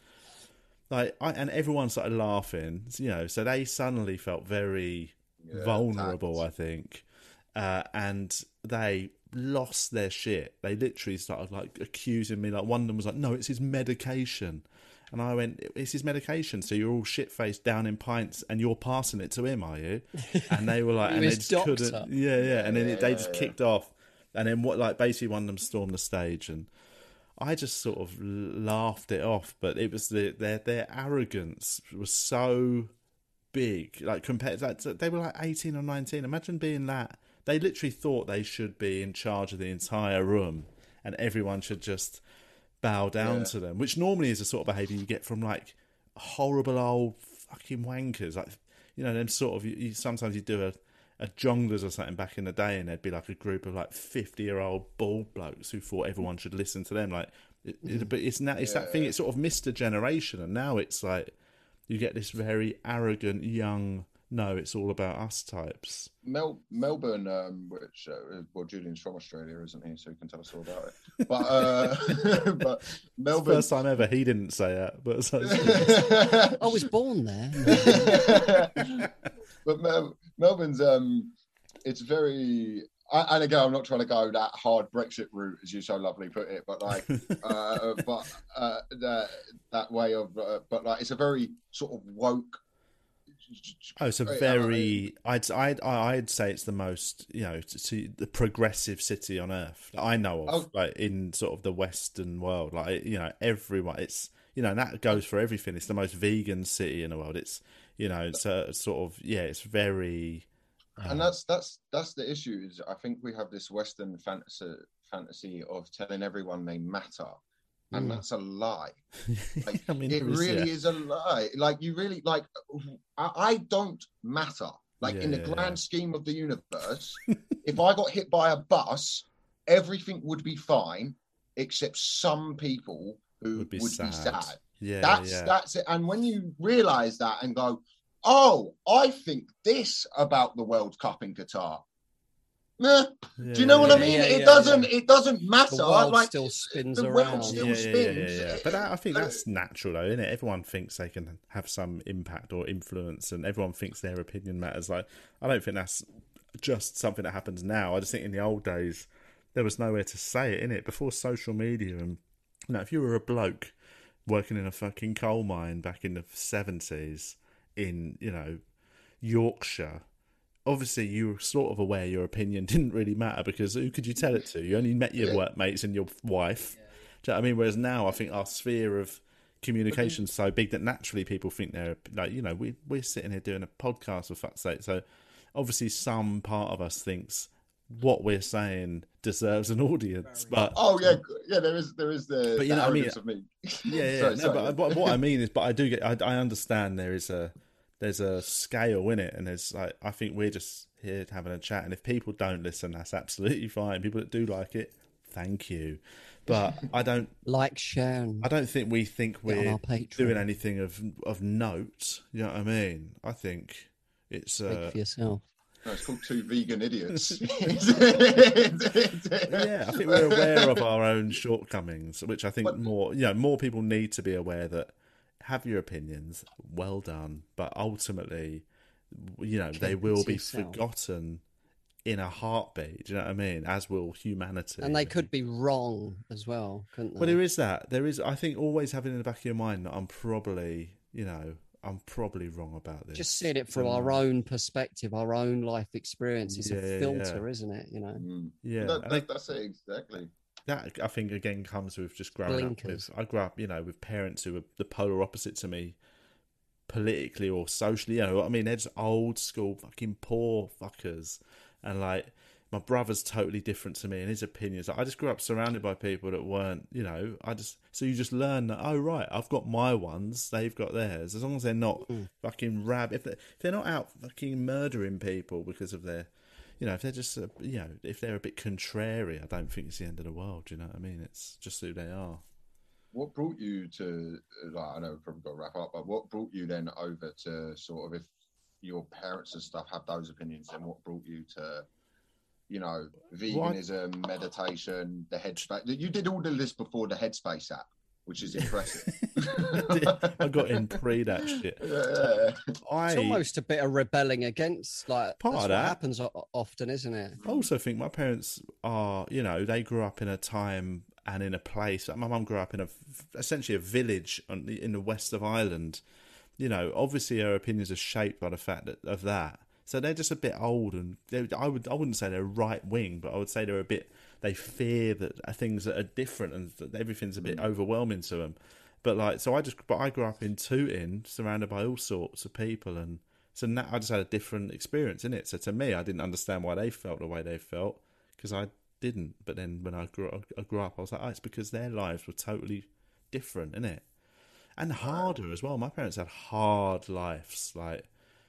And everyone started laughing, so they suddenly felt very vulnerable, I think. And they lost their shit. They literally started accusing me. Like one of them was like, no, it's his medication. And I went, it's his medication. So you're all shit-faced down in pints and you're passing it to him, are you? And they were like, and they just couldn't. Yeah. And then they just kicked off. And then basically one of them stormed the stage, and I just sort of laughed it off. But it was their arrogance was so big. Compared to they were 18 or 19. Imagine being that. They literally thought they should be in charge of the entire room, and everyone should just bow down to them, which normally is a sort of behaviour you get from horrible old fucking wankers. Them sort of, sometimes you do a jonglers or something back in the day, and there'd be a group of 50-year-old bald blokes who thought everyone should listen to them. But it's that thing. It sort of missed a generation, and now it's you get this very arrogant young. No, it's all about us types. Melbourne, which Julian's from Australia, isn't he? So he can tell us all about it. But but Melbourne. It's the first time ever he didn't say that. But I was born there. But Melbourne's it's very. And again, I'm not trying to go that hard Brexit route, as you so lovely put it, but that way of, it's a very sort of woke. Oh, it's a very. I'd say it's the most, the progressive city on earth that I know of. In sort of the Western world, everyone. It's and that goes for everything. It's the most vegan city in the world. It's it's a sort of it's very. And that's the issue. Is I think we have this Western fantasy of telling everyone they matter. And that's a lie. It really is a lie. You really I don't matter. In the grand scheme of the universe, if I got hit by a bus, everything would be fine, except some people who would be sad. Yeah, that's it. And when you realise that and go, oh, I think this about the World Cup in Qatar. Nah. Do you know what I mean? It doesn't matter. The world still spins around. Yeah. But I think that's natural, though, isn't it? Everyone thinks they can have some impact or influence, and everyone thinks their opinion matters. I don't think that's just something that happens now. I just think in the old days, there was nowhere to say it, innit? Before social media, and if you were a bloke working in a fucking coal mine back in the 70s in, Yorkshire, obviously you were sort of aware your opinion didn't really matter, because who could you tell it to? You only met your workmates and your wife. Do you know what I mean? Whereas now I think our sphere of communication's so big that naturally people think they're like, we're sitting here doing a podcast, for fuck's sake. So obviously some part of us thinks what we're saying deserves an audience, but there is the but you know what I mean of me. But what I mean is, but I do get, I understand there's a scale in it, and there's like, I think we're just here having a chat, and if people don't listen, that's absolutely fine. People that do like it, thank you. But I don't share. I don't think we think we're doing anything of note. You know what I mean? I think it's Speak for yourself. No, it's called Two Vegan Idiots. Yeah, I think we're aware of our own shortcomings, which I think more people need to be aware that. Have your opinions, well done, but ultimately, they will be forgotten in a heartbeat. Do you know what I mean? As will humanity. And they could be wrong as well, couldn't they? Well, there is that. There is, I think, always having in the back of your mind that I'm probably wrong about this. Just seeing it from our own perspective, our own life experience. It's a filter, isn't it? Yeah, that's it, exactly. That, I think, again, comes with just growing up with... I grew up, with parents who were the polar opposite to me, politically or socially. You know what I mean? They're just old school fucking poor fuckers. And, like, my brother's totally different to me and his opinions. I just grew up surrounded by people that weren't, so you just learn that, oh, right, I've got my ones, they've got theirs. As long as they're not fucking if they're not out fucking murdering people because of their... if they're just, if they're a bit contrary, I don't think it's the end of the world. Do you know what I mean? It's just who they are. What brought you to, I know we've probably got to wrap up, but what brought you then over to sort of, if your parents and stuff have those opinions, then what brought you to, veganism, meditation, the Headspace? You did all of this before the Headspace app, which is impressive. I got in pre that shit. It's almost a bit of rebelling against, like, part that's of what that happens often, isn't it? I also think my parents are, they grew up in a time and in a place. My mum grew up in essentially a village in the west of Ireland. Obviously her opinions are shaped by the fact of that. So they're just a bit old, and I wouldn't say they're right wing, but I would say they're a bit. They fear that things that are different and that everything's a bit overwhelming to them. But I grew up in Tooting, surrounded by all sorts of people, and so now I just had a different experience in it. So to me, I didn't understand why they felt the way they felt, because I didn't. But then when I grew up, I was like, it's because their lives were totally different, innit? And harder as well. My parents had hard lives, like,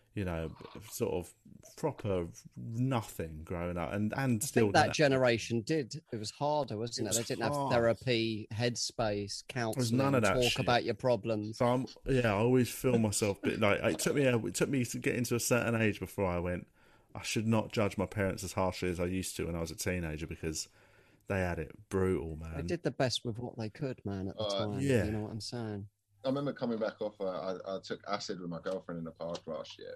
sort of proper nothing growing up, and still that generation did. It was harder, wasn't it? They didn't have therapy, Headspace, counselling, none of that talk shit about your problems. So I always feel myself like it took me to get into a certain age before I went, I should not judge my parents as harshly as I used to when I was a teenager, because they had it brutal, man. They did the best with what they could, man, at the time. Yeah. You know what I'm saying? I remember coming back off. I took acid with my girlfriend in the park last year.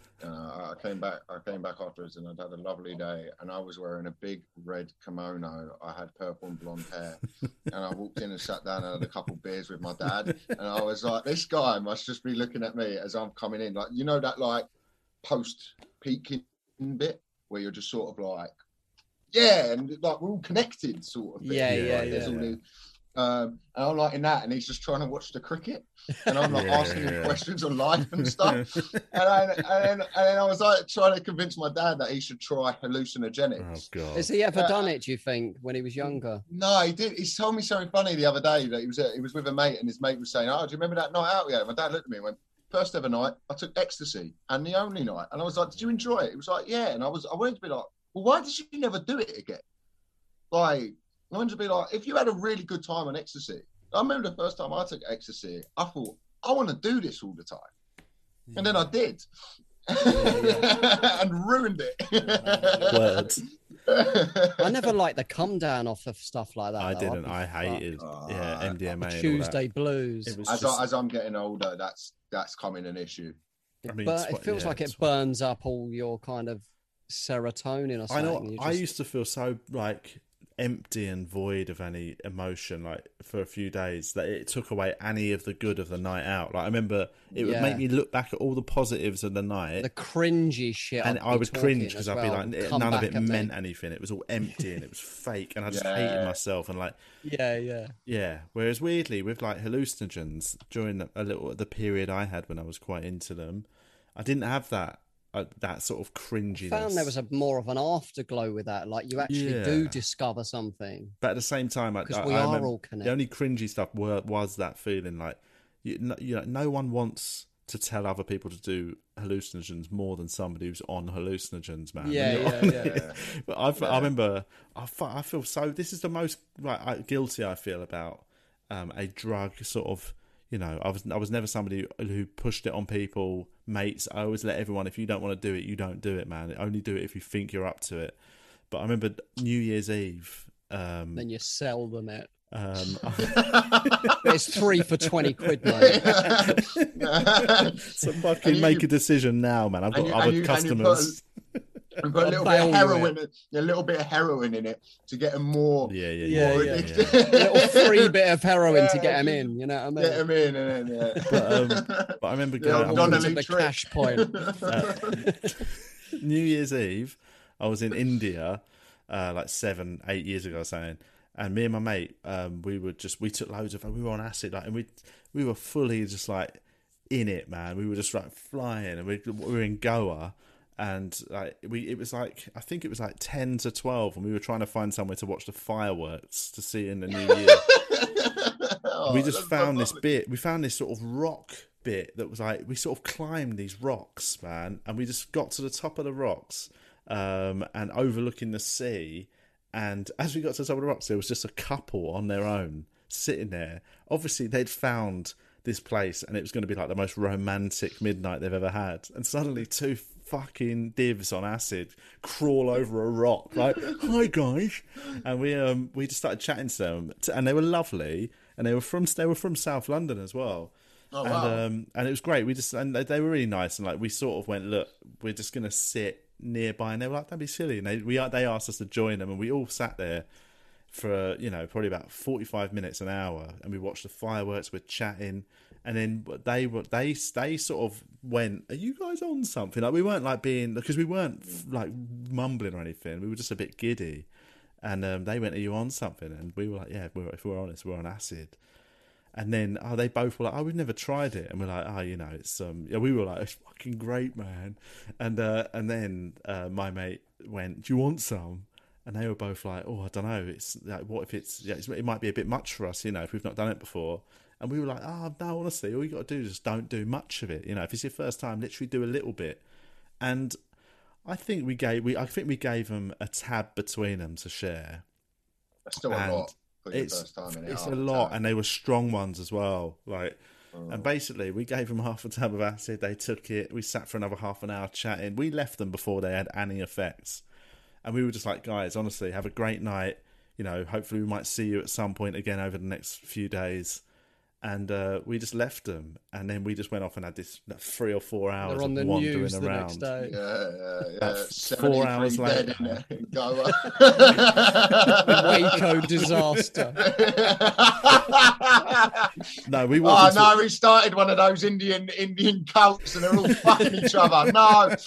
I came back afterwards, and I'd had a lovely day. And I was wearing a big red kimono. I had purple and blonde hair, and I walked in and sat down and had a couple beers with my dad. And I was like, "This guy must just be looking at me as I'm coming in, like, that like post peaking bit where you're just sort of like, and like we're all connected, sort of thing. Yeah. And I'm like in that, and he's just trying to watch the cricket, and I'm like asking him questions on life and stuff. and then I was like trying to convince my dad that he should try hallucinogenics. Oh God! Has he ever done it? Do you think, when he was younger? No, he did. He told me something funny the other day that he was with a mate, and his mate was saying, "Oh, do you remember that night out we had?" My dad looked at me and went, "First ever night, I took ecstasy, and the only night." And I was like, "Did you enjoy it?" He was like, "Yeah." And I wanted to be like, "Well, why did you never do it again?" Like, I wanted to be like, if you had a really good time on ecstasy. I remember the first time I took ecstasy, I thought, I want to do this all the time. And then I did. And ruined it. Words. I never liked the come down off of stuff like that. I didn't. I hated MDMA. Tuesday blues. As I'm getting older, that's coming an issue. But it feels like it burns up all your kind of serotonin or something. I used to feel so like empty and void of any emotion, like for a few days, that it took away any of the good of the night out. Like I remember it would make me look back at all the positives of the night, the cringy shit, and I would cringe because I'd be like, none of it meant anything. It was all empty and it was fake, and I just hated myself. And like, yeah. Whereas weirdly, with like hallucinogens during the period I had when I was quite into them, I didn't have that sort of cringiness. I found there was more of an afterglow with that. Like you actually do discover something. But at the same time, because we are all connected. The only cringy stuff was that feeling like, no one wants to tell other people to do hallucinogens more than somebody who's on hallucinogens, man. Yeah. But I remember, I feel so. This is the most guilty I feel about a drug sort of. I was never somebody who pushed it on people, mates. I always let everyone, if you don't want to do it, you don't do it, man. Only do it if you think you're up to it. But I remember New Year's Eve. Then you sell them it. It's 3 for 20 quid, mate. So fucking make a decision now, man. I've got other customers. And put a little bit of heroin in it to get them more. Yeah. A little free bit of heroin to get them in. You know what I mean? Get them in, and then But I remember going to the cash point. New Year's Eve, I was in India, like 7-8 years ago, or something. And me and my mate, we took loads of, we were on acid, like, and we were fully just like in it, man. We were just like flying, and we were in Goa. And like it was like, I think it was like 10 to 12, and we were trying to find somewhere to watch the fireworks to see in the new year. We just found this bit. We found this sort of rock bit that was like, we sort of climbed these rocks, man, and we just got to the top of the rocks, and overlooking the sea. And as we got to the top of the rocks, there was just a couple on their own sitting there. Obviously, they'd found this place, and it was going to be like the most romantic midnight they've ever had. And suddenly, two fucking divs on acid crawl over a rock like, hi guys, and we just started chatting to them, and they were lovely, and they were from South London as well. And it was great. They were really nice, and like we sort of went, look, we're just gonna sit nearby, and they were like, don't be silly, and they asked us to join them, and we all sat there for probably about 45 minutes, an hour, and we watched the fireworks, we're chatting. And then they sort of went, are you guys on something? Like we weren't like because we weren't like mumbling or anything. We were just a bit giddy. And they went, are you on something? And we were like, yeah, if we're honest, we're on acid. And then they both were like, we've never tried it. And we're like, it's we were like, it's fucking great, man. And then my mate went, do you want some? And they were both like, I don't know. It's like, what if it might be a bit much for us, if we've not done it before. And we were like, no, honestly, all you got to do is just don't do much of it. If it's your first time, literally do a little bit. And I think we gave them a tab between them to share. That's still a lot for your first time. It's a lot, and they were strong ones as well. Like, and basically, we gave them half a tab of acid. They took it. We sat for another half an hour chatting. We left them before they had any effects, and we were just like, guys, honestly, have a great night. Hopefully, we might see you at some point again over the next few days. And we just left them, and then we just went off and had this 3 or 4 hours on of the wandering news around. The next day. Yeah. 4 hours later, Waco disaster. No, we. We started one of those Indian cults, and they're all fucking each other. No.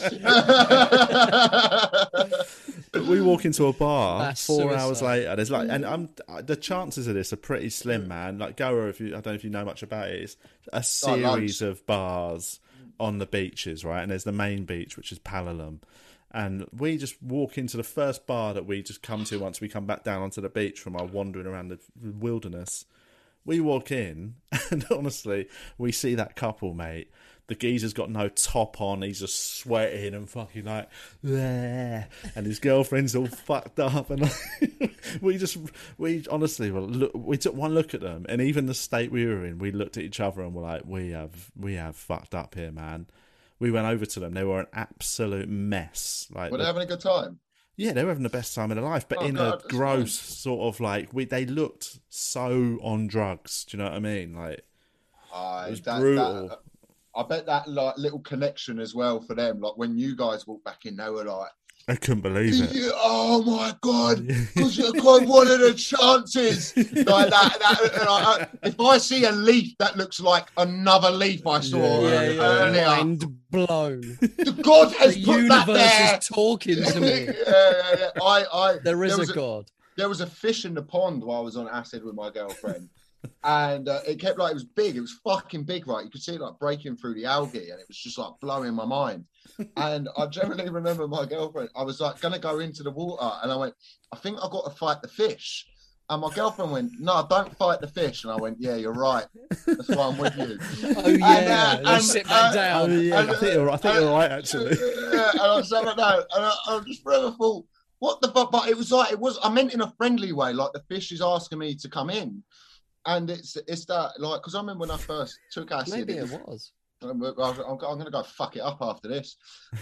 We walk into a bar. That's 4 suicide. hours later. There's like, and the chances of this are pretty slim, man. Like Goa, I don't know if you know much about it. It's a series of bars on the beaches, right? And there's the main beach, which is Palolem. And we just walk into the first bar that we just come to once we come back down onto the beach from our wandering around the wilderness. We walk in, and honestly, we see that couple, mate. The geezer's got no top on. He's just sweating and fucking like, bleh. And his girlfriend's all fucked up. And we honestly, we took one look at them, and even the state we were in, we looked at each other and were like, we have fucked up here, man. We went over to them. They were an absolute mess. Like, were they having a good time? Yeah, they were having the best time of their life, but a gross sort of like, they looked so on drugs. Do you know what I mean? Like, it was brutal. I bet that like little connection as well for them. Like when you guys walked back in, they were like, I couldn't believe it. Oh my god! Because you got one of the chances like that. If I see a leaf that looks like another leaf I saw earlier, mind blown. The God has the put universe that there. is talking to me. There is a God. There was a fish in the pond while I was on acid with my girlfriend. And it kept like, it was big, it was fucking big, right? You could see it like breaking through the algae, and it was just like blowing my mind. And I generally remember my girlfriend, I was like gonna go into the water, and I went, I think I've got to fight the fish. And my girlfriend went, no, don't fight the fish. And I went, yeah, you're right. That's why I'm with you. Oh yeah, and sit back down. Oh, yeah. I think you're right, actually. And I sat back down, and I just forever thought, what the fuck? But it was, I meant in a friendly way, like the fish is asking me to come in. And it's that, like, because I remember when I first took acid. Maybe it was. I'm going to go fuck it up after this.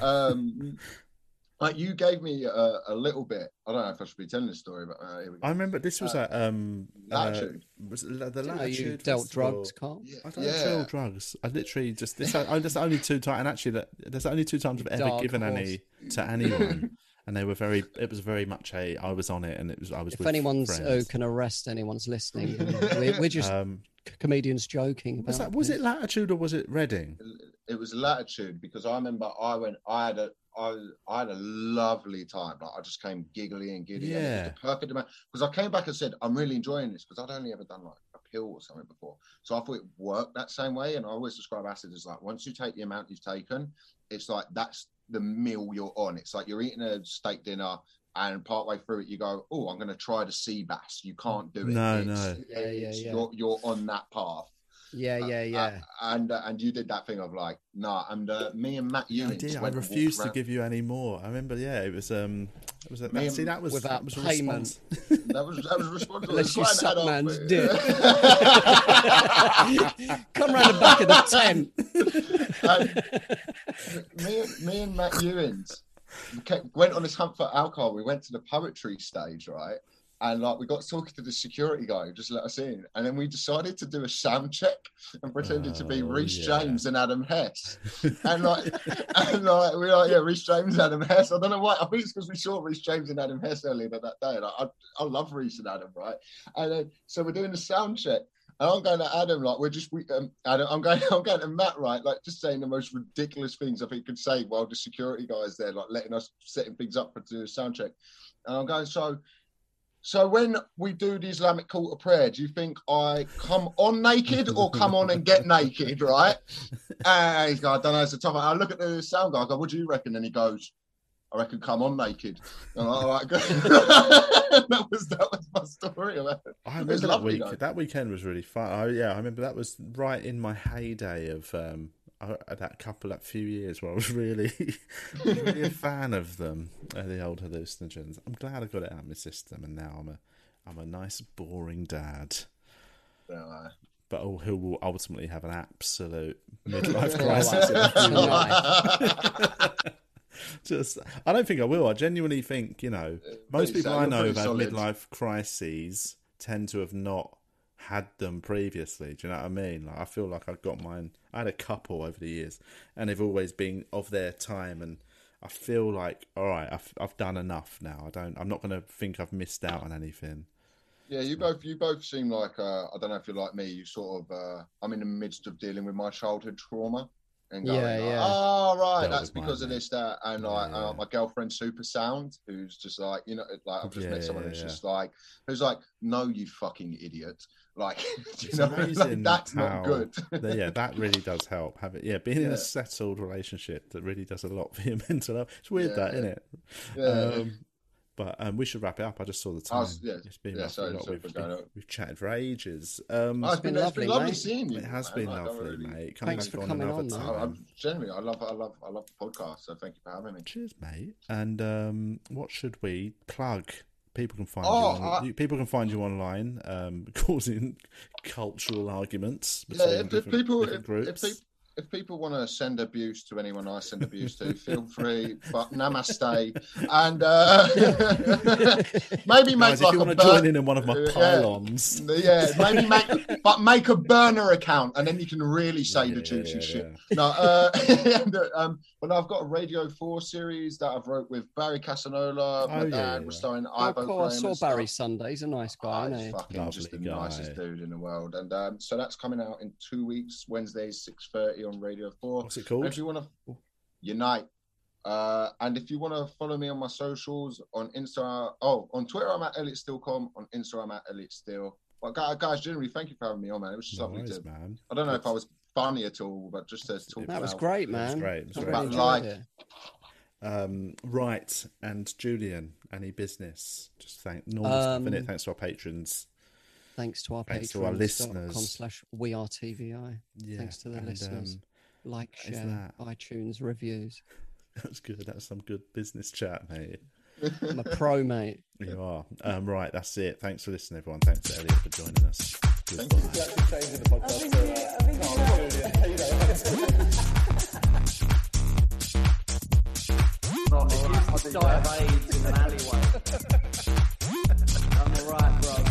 Like, you gave me a little bit. I don't know if I should be telling this story, but here we go. I remember this was at Latitude. Was it the Latitude? You Festival? dealt drugs, Carl? I don't deal drugs. I literally just there's only two times, and actually there's only two times I've ever given any to anyone. And they were it was very much I was on it, and I was. If with anyone's friends. who can arrest anyone's listening, we're just comedians joking about. Was it Latitude or was it Reading? It was Latitude, because I remember I had a lovely time. Like, I just came giggly and giddy. Yeah. And it was the perfect amount, because I came back and said, I'm really enjoying this, because I'd only ever done like a pill or something before. So I thought it worked that same way. And I always describe acid as like, once you take the amount you've taken, it's like, that's the meal you're on. It's like you're eating a steak dinner, and partway through it you go, oh, I'm going to try the sea bass. You can't do it. No. You're on that path. Yeah. And you did that thing of like, nah. And me and Matt Ewing. I refused to give you any more. I remember. Yeah, it was. That was without payment. That was responsible. Unless you suck man's dick. Come round the back of the tent. Me and Matt Ewins went on this hunt for alcohol. We went to the poetry stage, right? And like, we got talking to the security guy who just let us in, and then we decided to do a sound check and pretended to be Rhys James and Adam Hess. and we were like, yeah, Rhys James, Adam Hess. I don't know why. I think it's because we saw Rhys James and Adam Hess earlier that day. Like, I love Rhys and Adam, right? And then so we're doing the sound check. And I'm going to Adam, like, Adam, I'm going to Matt, right, like, just saying the most ridiculous things I think you could say while the security guy's there, like, letting us, setting things up for the sound check. And I'm going, so when we do the Islamic call to prayer, do you think I come on naked or come on and get naked, right? And he's going, I don't know, it's a tough one. I look at the sound guy, I go, what do you reckon? And he goes, I reckon come on naked. And I'm like, all right, good. that was my story about it. I remember that week. That weekend was really fun. I remember that was right in my heyday of that few years where I was really a fan of them, the old hallucinogens. I'm glad I got it out of my system, and now I'm a nice boring dad. Yeah. But who will ultimately have an absolute midlife crisis. I don't think I will. I genuinely think, most people I know who've had midlife crises tend to have not had them previously. Do you know what I mean? Like, I feel like I've got mine. I had a couple over the years, and they've always been of their time. And I feel like, all right, I've done enough now. I'm not going to think I've missed out on anything. Yeah, you both seem like I don't know if you're like me. You sort of I'm in the midst of dealing with my childhood trauma. And going, oh, right, that's because of this, that, and my girlfriend Super Sound, who's just like, like, I've just met someone who's just like, no, you fucking idiot, like, like, that's not good. That really does help. Being in a settled relationship that really does a lot for your mental health. It's weird, isn't it? Yeah. But we should wrap it up. I just saw the time. It's been we've chatted for ages. It's been lovely seeing you. It has been lovely, mate. Thanks for coming on. I love the podcast. So thank you for having me. Cheers, mate. And what should we plug? People can find people can find you online, causing cultural arguments between different groups. if people want to send abuse to anyone I send abuse to, feel free. But namaste, and maybe Guys, make like if you want to join in one of my pylons, maybe make a burner account, and then you can really say the juicy shit. No, but I've got a Radio 4 series that I've wrote with Barry Casanola. My dad was starring Ivo. Cool. I saw Barry Sunday. He's a nice guy, isn't he? Fucking Lovely just the guy. nicest dude in the world. And so that's coming out in 2 weeks, Wednesdays, 6:30 on Radio 4. What's it called? And if you want to unite, and if you want to follow me on my socials on Insta, on Twitter I'm at ElliotStillcom, on Insta I'm at ElliotStill. But guys, generally, thank you for having me on, man. It was just lovely to. Man. I don't know if I was funny at all, but just to talk. That was great, man. It was great. About life. Right, and Julian, any business? Just normal stuff in it. Thanks to our patrons. Thanks to our patrons. To our listeners. /WeAreTVI. Thanks to the listeners. Like, share, iTunes, reviews. That's good. That's some good business chat, mate. I'm a pro, mate. You are. Right, that's it. Thanks for listening, everyone. Thanks to Elliot for joining us. Thank you. You're actually changing the podcast. If you die of AIDS in an alleyway, I'm alright, bro.